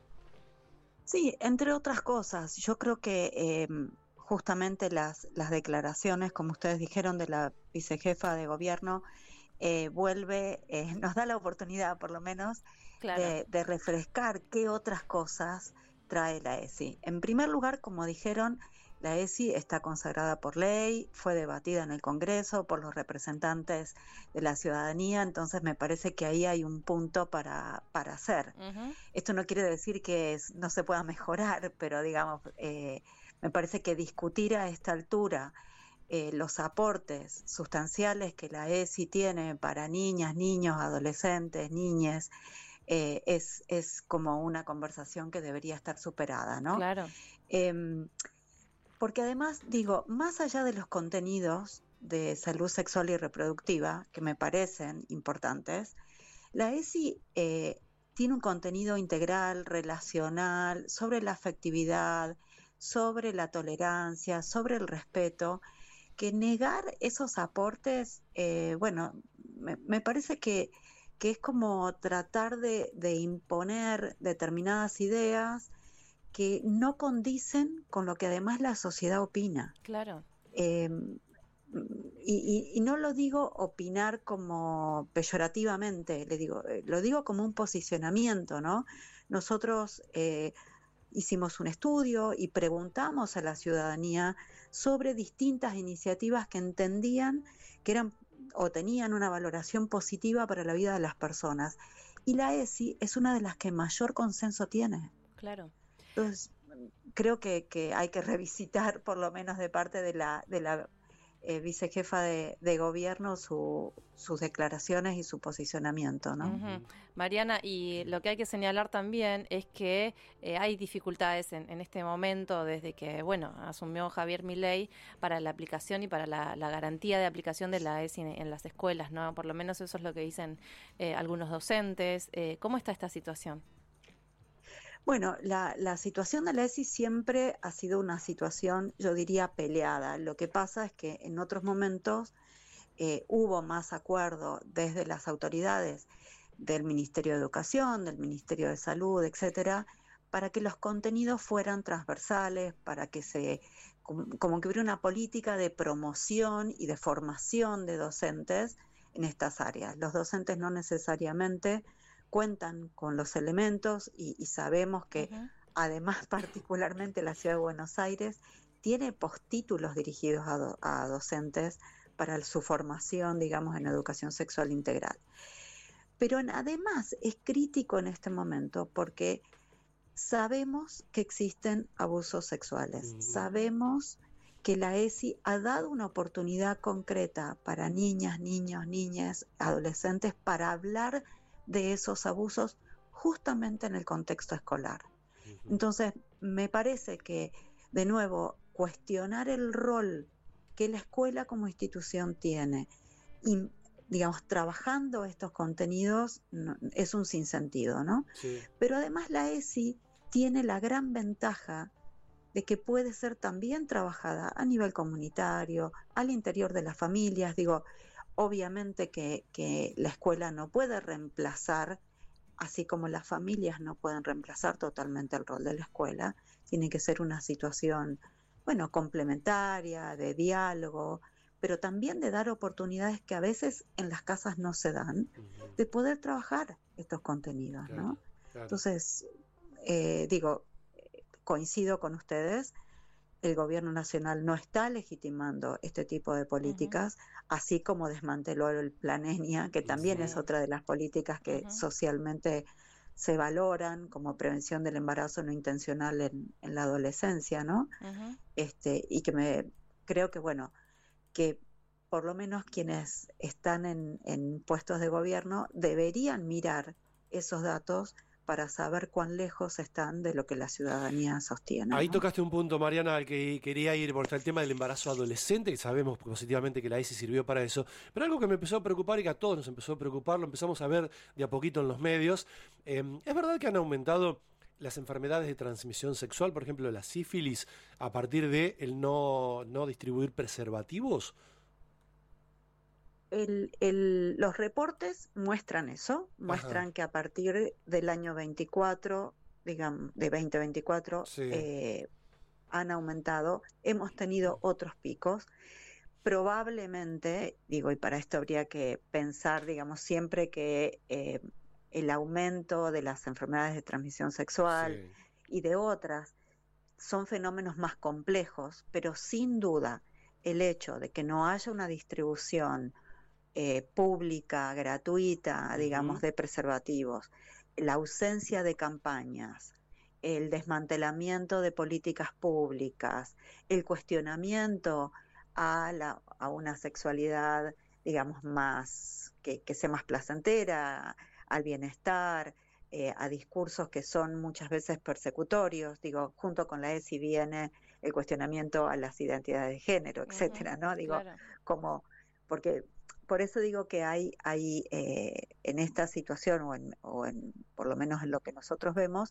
Sí, entre otras cosas. Yo creo que eh, justamente las, las declaraciones, como ustedes dijeron, de la vicejefa de gobierno, Eh, vuelve, eh, nos da la oportunidad por lo menos Claro. de, de refrescar qué otras cosas trae la ESI. En primer lugar, como dijeron, la ESI está consagrada por ley, fue debatida en el Congreso por los representantes de la ciudadanía, entonces me parece que ahí hay un punto para, para hacer. Uh-huh. Esto no quiere decir que es, no se pueda mejorar, pero digamos, eh, me parece que discutir a esta altura Eh, los aportes sustanciales que la ESI tiene para niñas, niños, adolescentes, niñes, eh, es, es como una conversación que debería estar superada, ¿no? Claro. Eh, porque además, digo, más allá de los contenidos de salud sexual y reproductiva, que me parecen importantes, la ESI eh, tiene un contenido integral, relacional, sobre la afectividad, sobre la tolerancia, sobre el respeto, que negar esos aportes, eh, bueno, me, me parece que, que es como tratar de, de imponer determinadas ideas que no condicen con lo que además la sociedad opina. Claro. Eh, y, y, y no lo digo opinar como peyorativamente, le digo, eh, lo digo como un posicionamiento, ¿no? Nosotros eh, hicimos un estudio y preguntamos a la ciudadanía sobre distintas iniciativas que entendían que eran o tenían una valoración positiva para la vida de las personas. Y la ESI es una de las que mayor consenso tiene. Claro. Entonces, creo que, que hay que revisitar, por lo menos de parte de la, de la eh, vicejefa de, de gobierno, su, sus declaraciones y su posicionamiento, ¿no? Uh-huh. Mariana, y lo que hay que señalar también es que eh, hay dificultades en, en este momento desde que, bueno, asumió Javier Milei para la aplicación y para la, la garantía de aplicación de la ESI en, en las escuelas, ¿no? Por lo menos eso es lo que dicen eh, algunos docentes. Eh, ¿Cómo está esta situación? Bueno, la, la situación de la ESI siempre ha sido una situación, yo diría, peleada. Lo que pasa es que en otros momentos eh, hubo más acuerdo desde las autoridades del Ministerio de Educación, del Ministerio de Salud, etcétera, para que los contenidos fueran transversales, para que se, como, como que hubiera una política de promoción y de formación de docentes en estas áreas. Los docentes no necesariamente cuentan con los elementos y, y sabemos que uh-huh. además particularmente la Ciudad de Buenos Aires tiene postítulos dirigidos a, do, a docentes para su formación, digamos, en educación sexual integral. Pero además es crítico en este momento porque sabemos que existen abusos sexuales, uh-huh. sabemos que la ESI ha dado una oportunidad concreta para niñas, niños, niñas, adolescentes para hablar de esos abusos justamente en el contexto escolar. Uh-huh. Entonces, me parece que, de nuevo, cuestionar el rol que la escuela como institución tiene y, digamos, trabajando estos contenidos no, es un sinsentido, ¿no? Sí. Pero además la ESI tiene la gran ventaja de que puede ser también trabajada a nivel comunitario, al interior de las familias. Digo, obviamente que, que la escuela no puede reemplazar, así como las familias no pueden reemplazar totalmente el rol de la escuela, tiene que ser una situación, bueno, complementaria, de diálogo, pero también de dar oportunidades que a veces en las casas no se dan, uh-huh. de poder trabajar estos contenidos, claro, ¿no? Claro. Entonces, eh, digo, coincido con ustedes, el gobierno nacional no está legitimando este tipo de políticas, uh-huh. así como desmanteló el Plan Enia, que también sí. es otra de las políticas que uh-huh. socialmente se valoran como prevención del embarazo no intencional en, en la adolescencia, ¿no? Uh-huh. Este, y que me creo que, bueno, que por lo menos quienes están en, en puestos de gobierno deberían mirar esos datos para saber cuán lejos están de lo que la ciudadanía sostiene. Ahí ¿no? tocaste un punto, Mariana, al que quería ir, por el tema del embarazo adolescente, que sabemos positivamente que la ESI sirvió para eso, pero algo que me empezó a preocupar y que a todos nos empezó a preocupar, lo empezamos a ver de a poquito en los medios, eh, ¿es verdad que han aumentado las enfermedades de transmisión sexual, por ejemplo la sífilis, a partir de el no, no distribuir preservativos? El, el, los reportes muestran eso, muestran Ajá. que a partir del año veinticuatro, digamos, de veinte veinticuatro, sí. eh, han aumentado, hemos tenido otros picos, probablemente, digo, y para esto habría que pensar, digamos, siempre que eh, el aumento de las enfermedades de transmisión sexual sí. y de otras son fenómenos más complejos, pero sin duda el hecho de que no haya una distribución Eh, pública, gratuita, digamos, uh-huh. de preservativos, la ausencia de campañas, el desmantelamiento de políticas públicas, el cuestionamiento a, la, a una sexualidad, digamos, más que, que sea más placentera, al bienestar, eh, a discursos que son muchas veces persecutorios. Digo, junto con la ESI viene el cuestionamiento a las identidades de género, uh-huh. etcétera, ¿no? Digo, claro. como, porque por eso digo que hay, hay eh, en esta situación, o, en, o en, por lo menos en lo que nosotros vemos,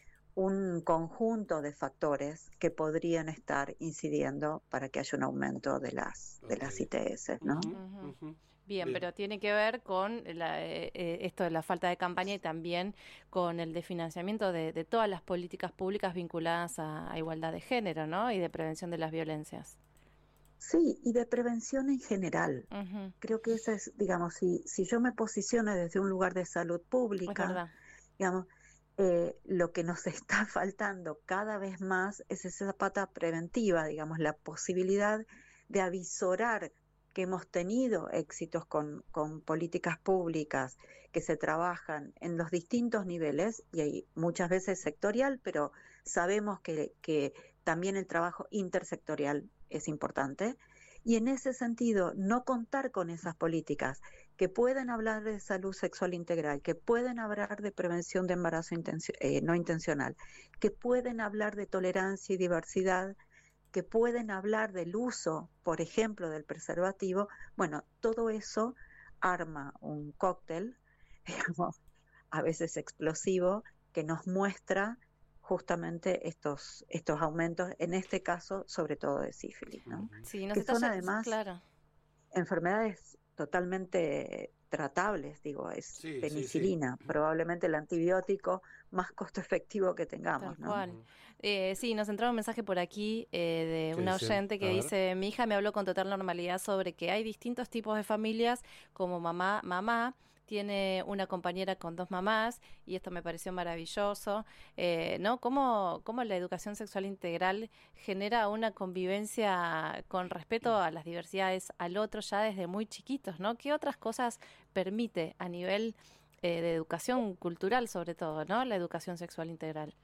un conjunto de factores que podrían estar incidiendo para que haya un aumento de las, okay. de las I T S, ¿no? Uh-huh. Uh-huh. Bien, Bien, pero tiene que ver con la, eh, esto de la falta de campaña y también con el desfinanciamiento de, de todas las políticas públicas vinculadas a, a igualdad de género, ¿no? Y de prevención de las violencias. Sí, y de prevención en general. Uh-huh. Creo que esa es, digamos, si, si yo me posiciono desde un lugar de salud pública, digamos, eh, lo que nos está faltando cada vez más es esa pata preventiva, digamos, la posibilidad de avisorar que hemos tenido éxitos con, con políticas públicas que se trabajan en los distintos niveles, y hay muchas veces sectorial, pero sabemos que, que también el trabajo intersectorial es importante, y en ese sentido no contar con esas políticas que pueden hablar de salud sexual integral, que pueden hablar de prevención de embarazo intencio- eh, no intencional, que pueden hablar de tolerancia y diversidad, que pueden hablar del uso, por ejemplo, del preservativo. Bueno, todo eso arma un cóctel, digamos, a veces explosivo, que nos muestra justamente estos estos aumentos, en este caso, sobre todo de sífilis, ¿no? Sí, no que se son está, además claro. enfermedades totalmente tratables, digo, es sí, penicilina, sí, sí. probablemente el antibiótico más costo efectivo que tengamos, Tal ¿no? cual. Eh, sí, nos entraba un mensaje por aquí eh, de una dicen? oyente que dice: mi hija me habló con total normalidad sobre que hay distintos tipos de familias, como mamá, mamá, tiene una compañera con dos mamás, y esto me pareció maravilloso, eh, ¿no? Cómo, cómo la educación sexual integral genera una convivencia con respeto a las diversidades, al otro, ya desde muy chiquitos, ¿no? ¿Qué otras cosas permite a nivel eh, de educación cultural sobre todo, ¿no? La educación sexual integral.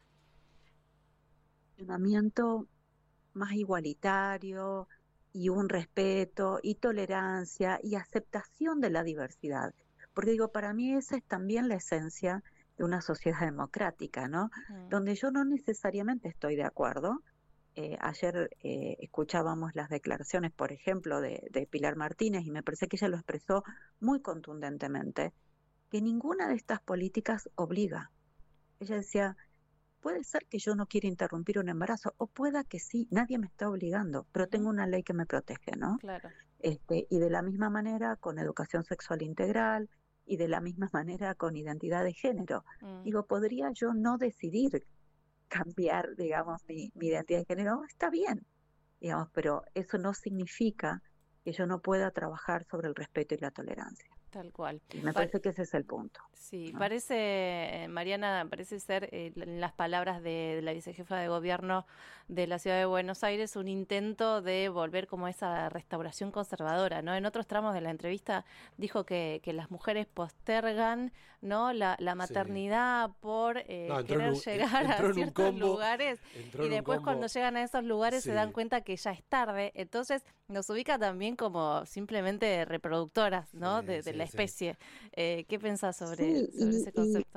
Funcionamiento más igualitario y un respeto y tolerancia y aceptación de la diversidad. Porque digo, para mí esa es también la esencia de una sociedad democrática, ¿no? Mm. Donde yo no necesariamente estoy de acuerdo. Eh, ayer eh, escuchábamos las declaraciones, por ejemplo, de, de Pilar Martínez, y me parece que ella lo expresó muy contundentemente, que ninguna de estas políticas obliga. Ella decía, puede ser que yo no quiera interrumpir un embarazo, o pueda que sí, nadie me está obligando, pero tengo una ley que me protege, ¿no? Claro. Este, y de la misma manera con educación sexual integral, y de la misma manera con identidad de género. Mm. Digo, ¿podría yo no decidir cambiar, digamos, mi, mi identidad de género? Está bien, digamos, pero eso no significa que yo no pueda trabajar sobre el respeto y la tolerancia. Tal cual. Y me parece que ese es el punto. Sí, ¿no? Parece, Mariana, parece ser, eh, en las palabras de, de la vicejefa de gobierno de la ciudad de Buenos Aires, un intento de volver como a esa restauración conservadora, ¿no? En otros tramos de la entrevista dijo que, que las mujeres postergan, ¿no? La, la maternidad sí. por eh, no, querer un, llegar a ciertos combo, lugares y después cuando llegan a esos lugares sí. se dan cuenta que ya es tarde. Entonces nos ubica también como simplemente reproductoras, ¿no? Sí, de, de sí, la especie. Sí. Eh, ¿Qué pensás sobre, sí, sobre y, ese concepto?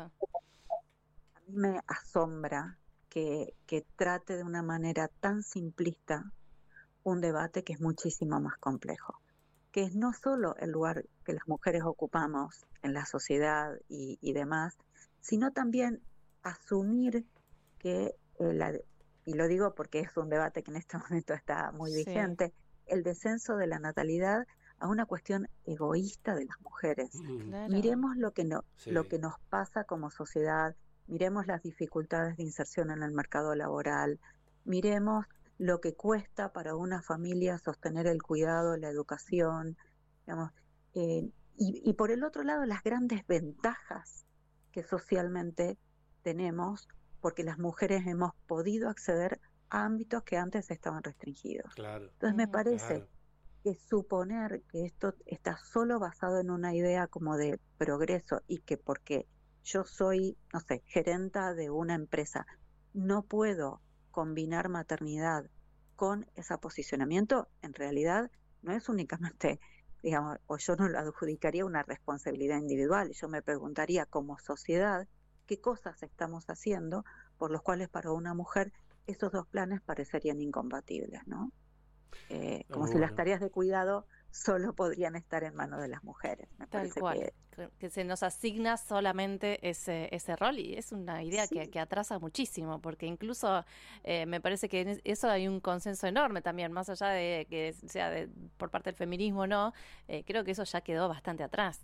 A mí me asombra que, que trate de una manera tan simplista un debate que es muchísimo más complejo, que es no solo el lugar que las mujeres ocupamos en la sociedad y, y demás, sino también asumir que, eh, la, y lo digo porque es un debate que en este momento está muy sí. vigente, el descenso de la natalidad a una cuestión egoísta de las mujeres. Claro. Miremos lo que, no, sí. lo que nos pasa como sociedad, miremos las dificultades de inserción en el mercado laboral, miremos lo que cuesta para una familia sostener el cuidado, la educación, digamos, eh, y, y por el otro lado las grandes ventajas que socialmente tenemos porque las mujeres hemos podido acceder a ámbitos que antes estaban restringidos. Claro. Entonces me parece claro. que suponer que esto está solo basado en una idea como de progreso y que porque yo soy, no sé, gerenta de una empresa, no puedo combinar maternidad con ese posicionamiento, en realidad no es únicamente, digamos, o yo no lo adjudicaría una responsabilidad individual, yo me preguntaría como sociedad qué cosas estamos haciendo por los cuales para una mujer esos dos planes parecerían incompatibles, ¿no? Eh, como oh, si bueno. las tareas de cuidado solo podrían estar en manos de las mujeres. Me Tal parece cual, que, que se nos asigna solamente ese ese rol y es una idea sí. que, que atrasa muchísimo, porque incluso eh, me parece que en eso hay un consenso enorme también, más allá de que sea de, por parte del feminismo, ¿no? Eh, creo que eso ya quedó bastante atrás.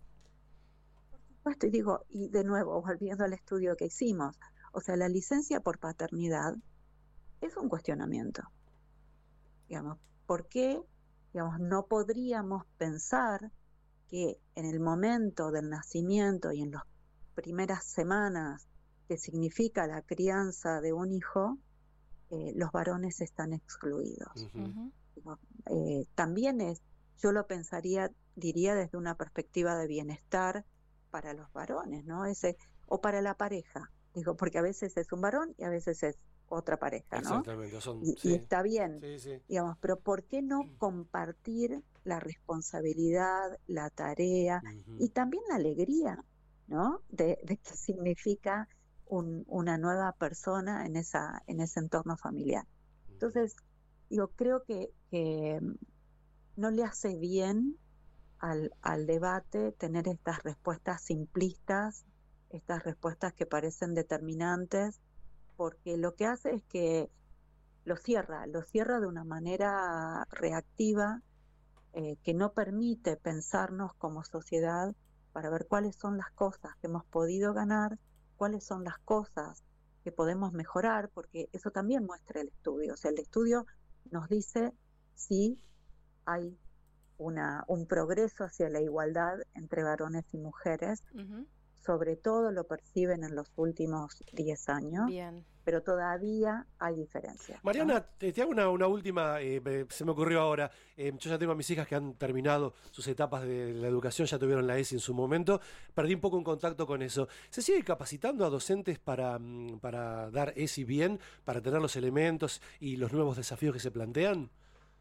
Por supuesto, y digo, y de nuevo, volviendo al estudio que hicimos, o sea, la licencia por paternidad es un cuestionamiento, digamos, ¿por qué, digamos, no podríamos pensar que en el momento del nacimiento y en las primeras semanas que significa la crianza de un hijo, eh, los varones están excluidos? Uh-huh. Digo, eh, también es, yo lo pensaría, diría desde una perspectiva de bienestar para los varones, ¿no? Ese, o para la pareja, digo, porque a veces es un varón y a veces es otra pareja, ¿no? Exactamente, son, y, sí. y está bien, sí, sí. digamos, pero ¿por qué no compartir la responsabilidad, la tarea uh-huh. y también la alegría, ¿no? De, de qué significa un, una nueva persona en esa en ese entorno familiar. Uh-huh. Entonces, digo, creo que, que no le hace bien al, al debate tener estas respuestas simplistas, estas respuestas que parecen determinantes, porque lo que hace es que lo cierra, lo cierra de una manera reactiva eh, que no permite pensarnos como sociedad para ver cuáles son las cosas que hemos podido ganar, cuáles son las cosas que podemos mejorar, porque eso también muestra el estudio. O sea, el estudio nos dice si hay una, un progreso hacia la igualdad entre varones y mujeres, uh-huh. sobre todo lo perciben en los últimos diez años. Bien. Pero todavía hay diferencias. Mariana, ¿no? te, te hago una, una última, eh, me- se me ocurrió ahora. Eh, yo ya tengo a mis hijas que han terminado sus etapas de la educación, ya tuvieron la ESI en su momento. Perdí un poco un contacto con eso. ¿Se sigue capacitando a docentes para, mm, para dar ESI bien, para tener los elementos y los nuevos desafíos que se plantean?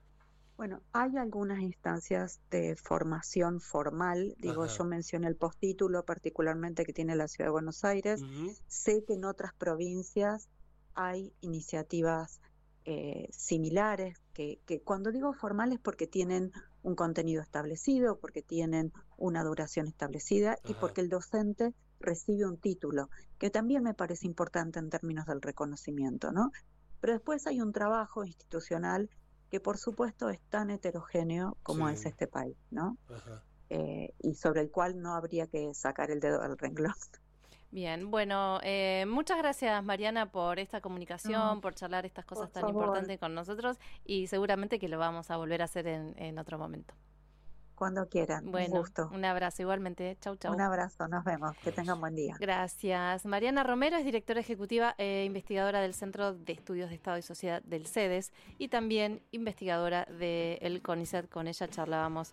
Bueno, hay algunas instancias de formación formal, digo, Ajá. yo mencioné el postítulo particularmente que tiene la Ciudad de Buenos Aires, Ujú. sé que en otras provincias hay iniciativas eh, similares, que, que cuando digo formales porque tienen un contenido establecido, porque tienen una duración establecida y Ajá. porque el docente recibe un título, que también me parece importante en términos del reconocimiento, ¿no? Pero después hay un trabajo institucional que por supuesto es tan heterogéneo como Sí. es este país, ¿no? Ajá. Eh, y sobre el cual no habría que sacar el dedo del renglón. Bien, bueno, eh, muchas gracias Mariana por esta comunicación, No, por charlar estas cosas por tan favor. importantes con nosotros y seguramente que lo vamos a volver a hacer en, en otro momento. Cuando quieran, Bueno, un gusto. un abrazo igualmente. Chau, chau. Un abrazo, nos vemos, que tengan buen día. Gracias. Mariana Romero es directora ejecutiva e investigadora del Centro de Estudios de Estado y Sociedad del CEDES y también investigadora del CONICET. Con ella charlábamos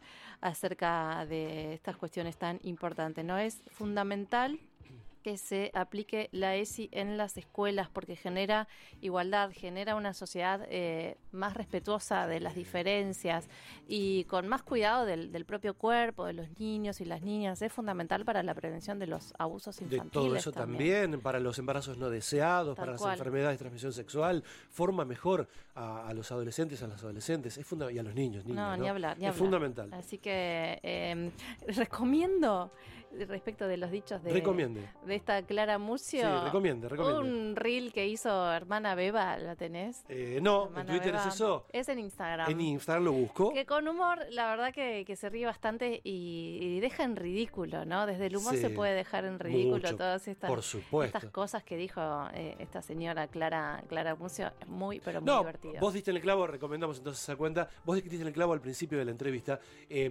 acerca de estas cuestiones tan importantes. ¿No? Es fundamental que se aplique la ESI en las escuelas porque genera igualdad, genera una sociedad eh, más respetuosa de las diferencias y con más cuidado del, del propio cuerpo, de los niños y las niñas. Es fundamental para la prevención de los abusos De infantiles. todo eso también. para los embarazos no deseados, Tal para las cual. enfermedades de transmisión sexual, forma mejor a, a los adolescentes, a las adolescentes, es funda- y a los niños, niñas, No, ¿no? ni hablar, ni es hablar. fundamental. Así que eh, recomiendo, respecto de los dichos de, Recomiende. de esta Clara Murcio, Sí, recomiende, recomiende. un reel que hizo hermana Beba, ¿la tenés? Eh, no, en Hermana Twitter Beba. es eso. Es en Instagram. En Instagram lo busco. Que con humor, la verdad que, que se ríe bastante y, y deja en ridículo, ¿no? Desde el humor Sí, se puede dejar en ridículo mucho, todas estas, por supuesto. estas cosas que dijo eh, esta señora Clara, Clara Murcio. Es muy, pero muy No, divertido. vos diste en el clavo, recomendamos entonces esa cuenta. Vos diste en el clavo al principio de la entrevista. Eh,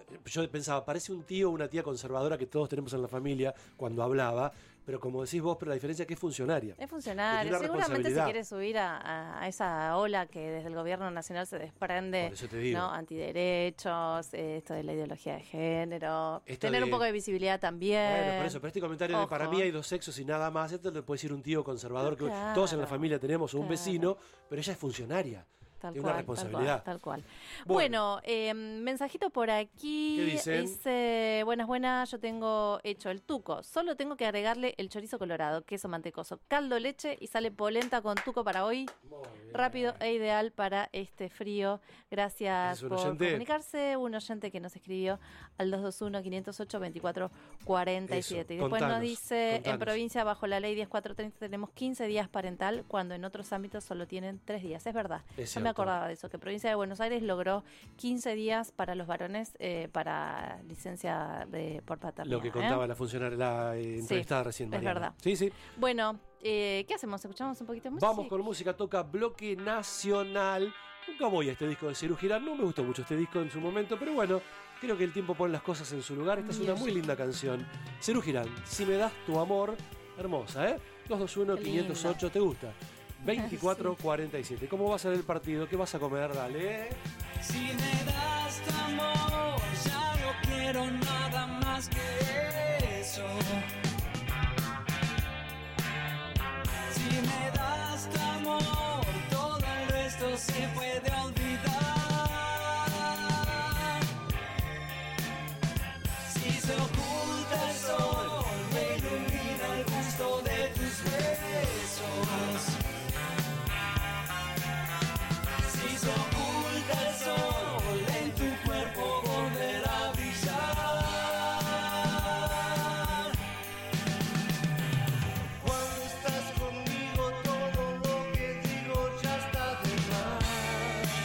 yo pensaba, parece un tío o una tía conservadora que todos tenemos en la familia cuando hablaba, pero como decís vos, pero la diferencia es que es funcionaria. Es funcionario. Tiene una Seguramente se responsabilidad. quiere subir a, a- a esa ola que desde el gobierno nacional se desprende, Por eso te digo. ¿no? Antiderechos, eh, esto de la ideología de género, Esto tener de- un poco de visibilidad también. Bueno, por eso, pero este comentario de Ojo. para mí hay dos sexos y nada más, esto le puede decir un tío conservador que Claro, todos en la familia tenemos, o un claro. vecino, pero ella es funcionaria. Tal Tiene cual, una responsabilidad. Tal cual, tal cual. Bueno. Bueno, eh, mensajito por aquí. ¿Qué dicen? Dice, buenas, buenas, yo tengo hecho el tuco. Solo tengo que agregarle el chorizo colorado, queso mantecoso, caldo, leche y sale polenta con tuco para hoy. Rápido e ideal para este frío. Gracias ¿Es un por oyente? comunicarse. Un oyente que nos escribió al dos dos uno, cinco cero ocho, veinticuatro cuarenta y siete. Y Eso, después nos contanos, dice, en contanos. provincia bajo la ley diez cuatrocientos treinta tenemos quince días parental, cuando en otros ámbitos solo tienen tres días. Es verdad. Es Yo me cierto. acordaba de eso, que provincia de Buenos Aires logró quince días para los varones eh, para licencia de, por paternidad. Lo que ¿eh? contaba la funcionaria, la eh, Sí, entrevistada recién, es Mariana. verdad. Sí, sí. Bueno, eh, ¿qué hacemos? ¿Escuchamos un poquito de música? Vamos con música, toca Bloque Nacional. Nunca voy a este disco de Cerú Girán, no me gustó mucho este disco en su momento, pero bueno, creo que el tiempo pone las cosas en su lugar. Esta es una muy linda canción. Cerú Girán, Si me das tu amor, hermosa, ¿eh? dos dos uno, Qué cinco cero ocho, ¿te gusta? veinticuatro cuarenta y siete. ¿Cómo va a ser el partido? ¿Qué vas a comer? Dale. ¿eh? Si me das tu amor, ya no quiero nada más que eso. Si me das tu amor, todo el resto se puede olvidar. Si se oculta el sol, me ilumina el gusto de tus besos. Si se oculta el sol, en tu cuerpo volverá a brillar. Cuando estás conmigo, todo lo que digo ya está de más.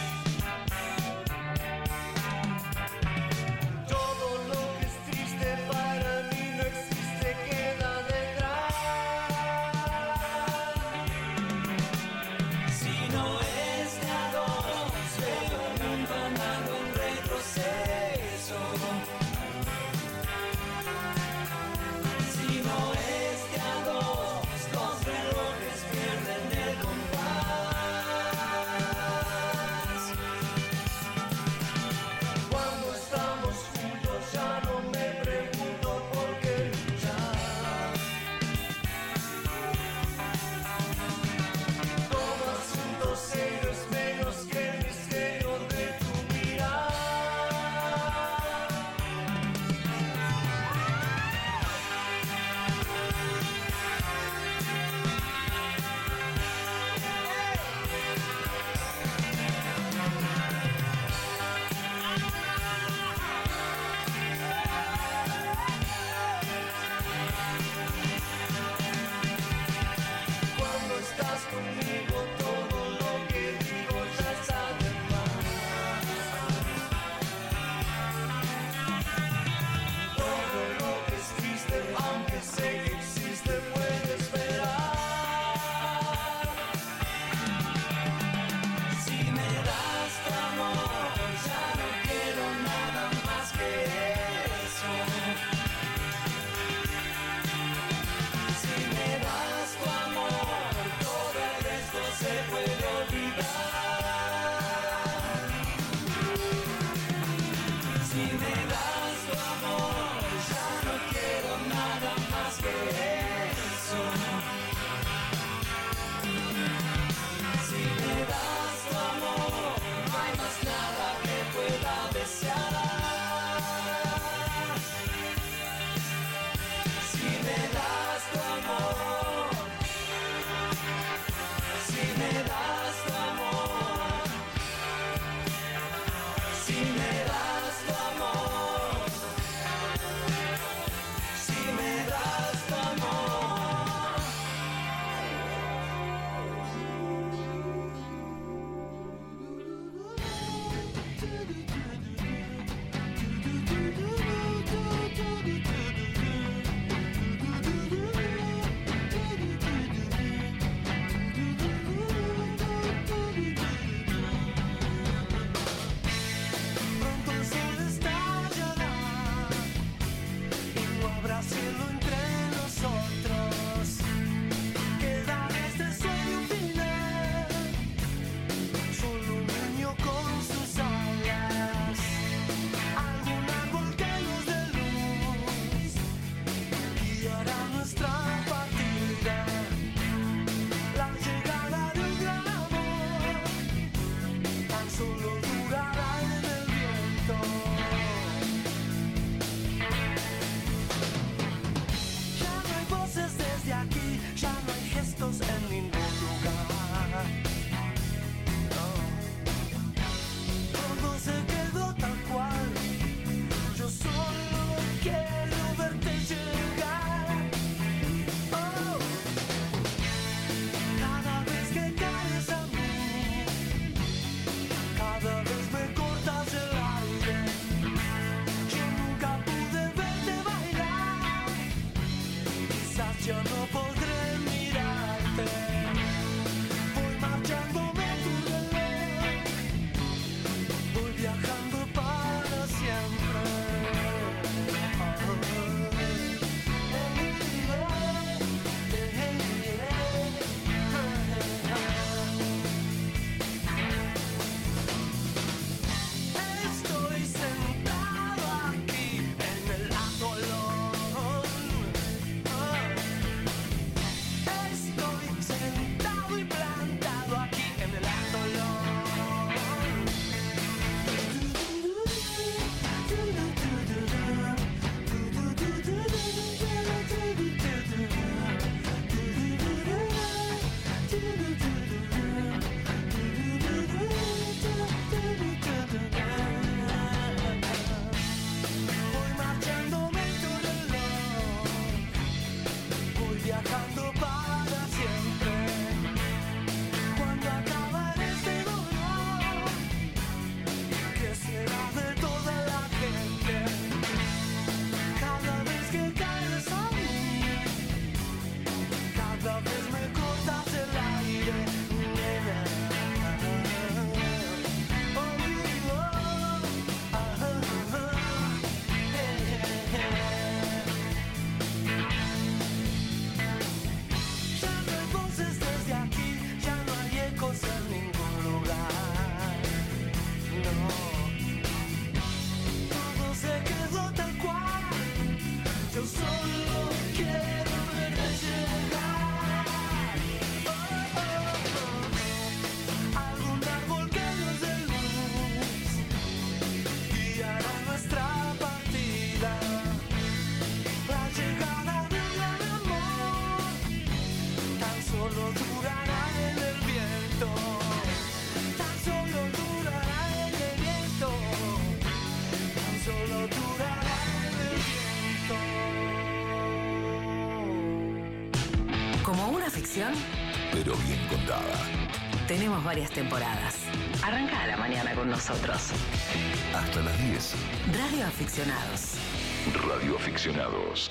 ficción, pero bien contada. tenemos varias temporadas. Arranca a la mañana con nosotros. Hasta las diez. Radio Aficionados. Radio Aficionados.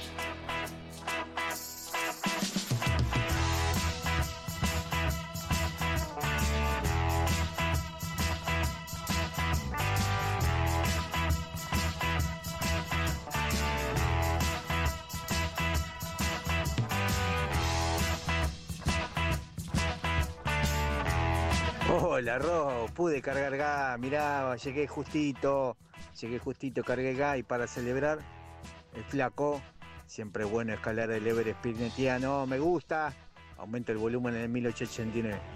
Hola, Ro, pude cargar gas, mirá, llegué justito, llegué justito, cargué gas y para celebrar, el flaco, siempre bueno escalar el Everest Pirnetiano, me gusta, aumenta el volumen en el mil ochocientos ochenta y nueve.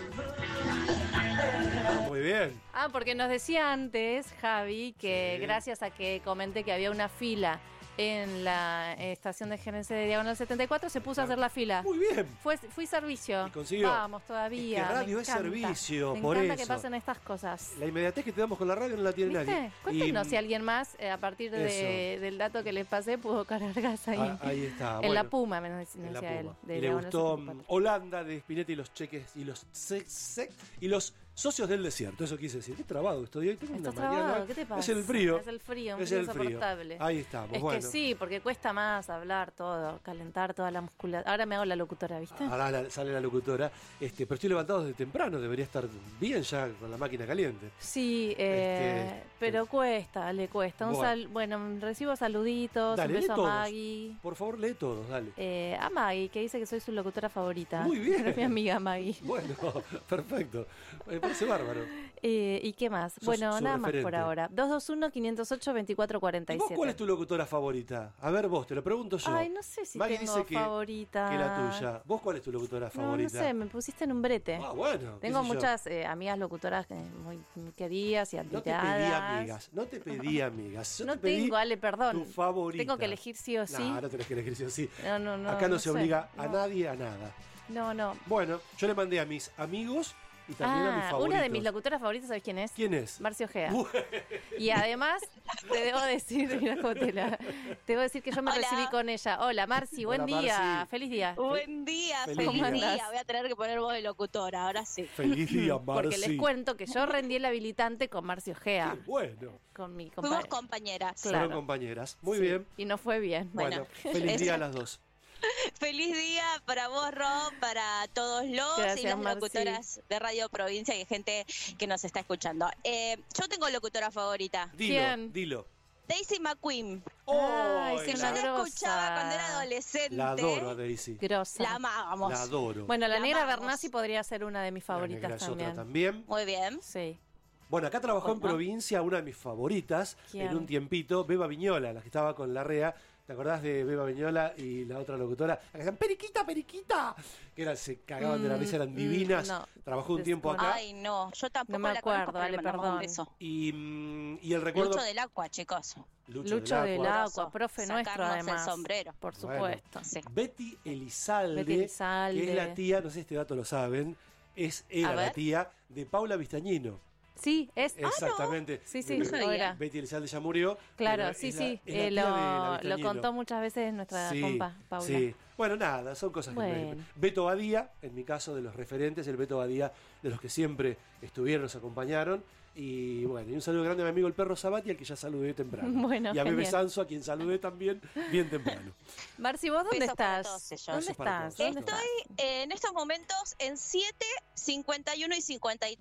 Muy bien. Ah, porque nos decía antes, Javi, que sí. gracias a que comenté que había una fila en la estación de G N C de Diagonal setenta y cuatro, se puso a hacer la fila. Muy bien. Fue, fui servicio. ¿Y consiguió? Vamos todavía. Es que radio me es encanta. servicio, me por encanta eso. que pasen estas cosas. La inmediatez que te damos con la radio no la tiene ¿Viste? nadie. Cuéntenos Y- si alguien más, eh, a partir de, del dato que les pasé, pudo cargar gas ahí. Ah, ahí está. En bueno. la Puma, me decía En la él. Puma. de Y le Diagonal gustó setenta y cuatro. mm, Holanda de Spinetta y los cheques y los se- se- y los socios del desierto. Eso quise decir. Qué trabado estoy hoy. Tengo ¿Estás una mañana. trabado? ¿Qué te pasa? Es el frío. Es el frío, un Es frío el frío. insoportable. Ahí estamos. Es bueno. que sí, porque cuesta más hablar todo, calentar toda la musculatura. Ahora me hago la locutora, ¿viste? Ahora la- sale la locutora. Este, pero estoy levantado desde temprano. Debería estar bien ya con la máquina caliente. Sí, eh, Este, pero cuesta, le cuesta. Un Bueno. sal- bueno, recibo saluditos, Dale, un lee beso a todos. Maggie. Por favor, lee todos, dale. Eh, a Maggie, que dice que soy su locutora favorita. Muy bien. Es mi amiga Maggie. Bueno, perfecto. Me parece bárbaro. Eh, ¿Y qué más? Sos bueno, su nada más por referente. ahora. dos dos uno, cinco cero ocho, veinticuatro cuarenta ¿Y y vos siete. cuál es tu locutora favorita? A ver vos, te lo pregunto yo. Ay, no sé si Maggie tengo dice que, favorita. que la tuya. ¿Vos cuál es tu locutora No, favorita? no sé, me pusiste en un brete. Ah, bueno. qué Tengo sé yo. muchas eh, amigas locutoras eh, muy muy queridas y No te admiradas. pedí amigas, no te pedí amigas. Yo No te pedí tengo, Ale, perdón. tu favorita. Tengo que elegir sí o sí. No, no tenés que elegir sí o sí. No, no, no. Acá no, se sé. obliga a No. nadie a nada. No, no. Bueno, yo le mandé a mis amigos y también a mis Ah, favoritos. una de mis locutoras favoritas, ¿sabes quién es? ¿Quién es? Marcio Gea. Bueno. Y además, te debo decir, mira cómo te la- te debo decir que yo me Hola. recibí con ella. Hola, Marci, buen Hola, día. Marci. Feliz día. Buen día, Feliz feliz, día. día. Voy a tener que poner voz de locutora, ahora sí. Feliz día, Marci. Porque les cuento que yo rendí el habilitante con Marcio Gea. Qué bueno. Con mi Fuimos compañera. compañeras. Claro. Fueron compañeras. Muy Sí, bien. Y no fue bien. Bueno, Bueno, feliz día a eso. las dos. Feliz día para vos, Rob, para todos los Gracias, y las Marci. locutoras de Radio Provincia y gente que nos está escuchando. Eh, yo tengo locutora favorita. Dilo, ¿Quién? dilo. Daisy McQueen. Ay, Ay, sí, Que la, yo la grosa. escuchaba cuando era adolescente. la adoro a Daisy. Grosa. La amábamos. La adoro. Bueno, la, La negra amamos. Bernasi podría ser una de mis La favoritas negra es también. otra también. Muy bien. Sí. Bueno, acá trabajó en Bueno. provincia una de mis favoritas ¿Quién? en un tiempito, Beba Viñola, la que estaba con Larrea. ¿Te acordás de Beba Viñola y la otra locutora? La que decían, periquita, periquita. Que era, se cagaban de la risa, eran Mm, divinas. no. Trabajó un Des- tiempo acá. Ay, no, yo tampoco No me la conozco, acuerdo, pero Ale, le mandamos un perdón. beso. Y, mm, y el recuerdo... Lucho del Agua, chicos. Lucho, Lucho del Agua. Agua, profe Sacarnos nuestro el además. sombrero. Por Bueno. supuesto. Sí. Betty Elizalde, Betty Elizalde. que es la tía, no sé si este dato lo saben, es, A era la ver. tía de Paula Vistañino. Sí, es. Exactamente. Sí, sí, No sabía. lo era. Betty Elizalde ya murió. Claro, pero sí, es la- sí. es la eh, tía de la lo, lo Vistañino. contó muchas veces nuestra Sí, compa, Paula. sí. Bueno, nada, son cosas que me... Bueno. Beto Badía, en mi caso, de los referentes, el Beto Badía de los que siempre estuvieron, nos acompañaron. Y bueno, y un saludo grande a mi amigo el perro Sabati, al que ya saludé temprano. Bueno, y a Bebe genial. Sanso, a quien saludé también bien temprano. Marci, ¿vos dónde Besos para estás? todos ellos. ¿Dónde Besos para estás? todos. ¿Dónde Estoy estás? eh, en estos momentos en siete, cincuenta y uno y cincuenta y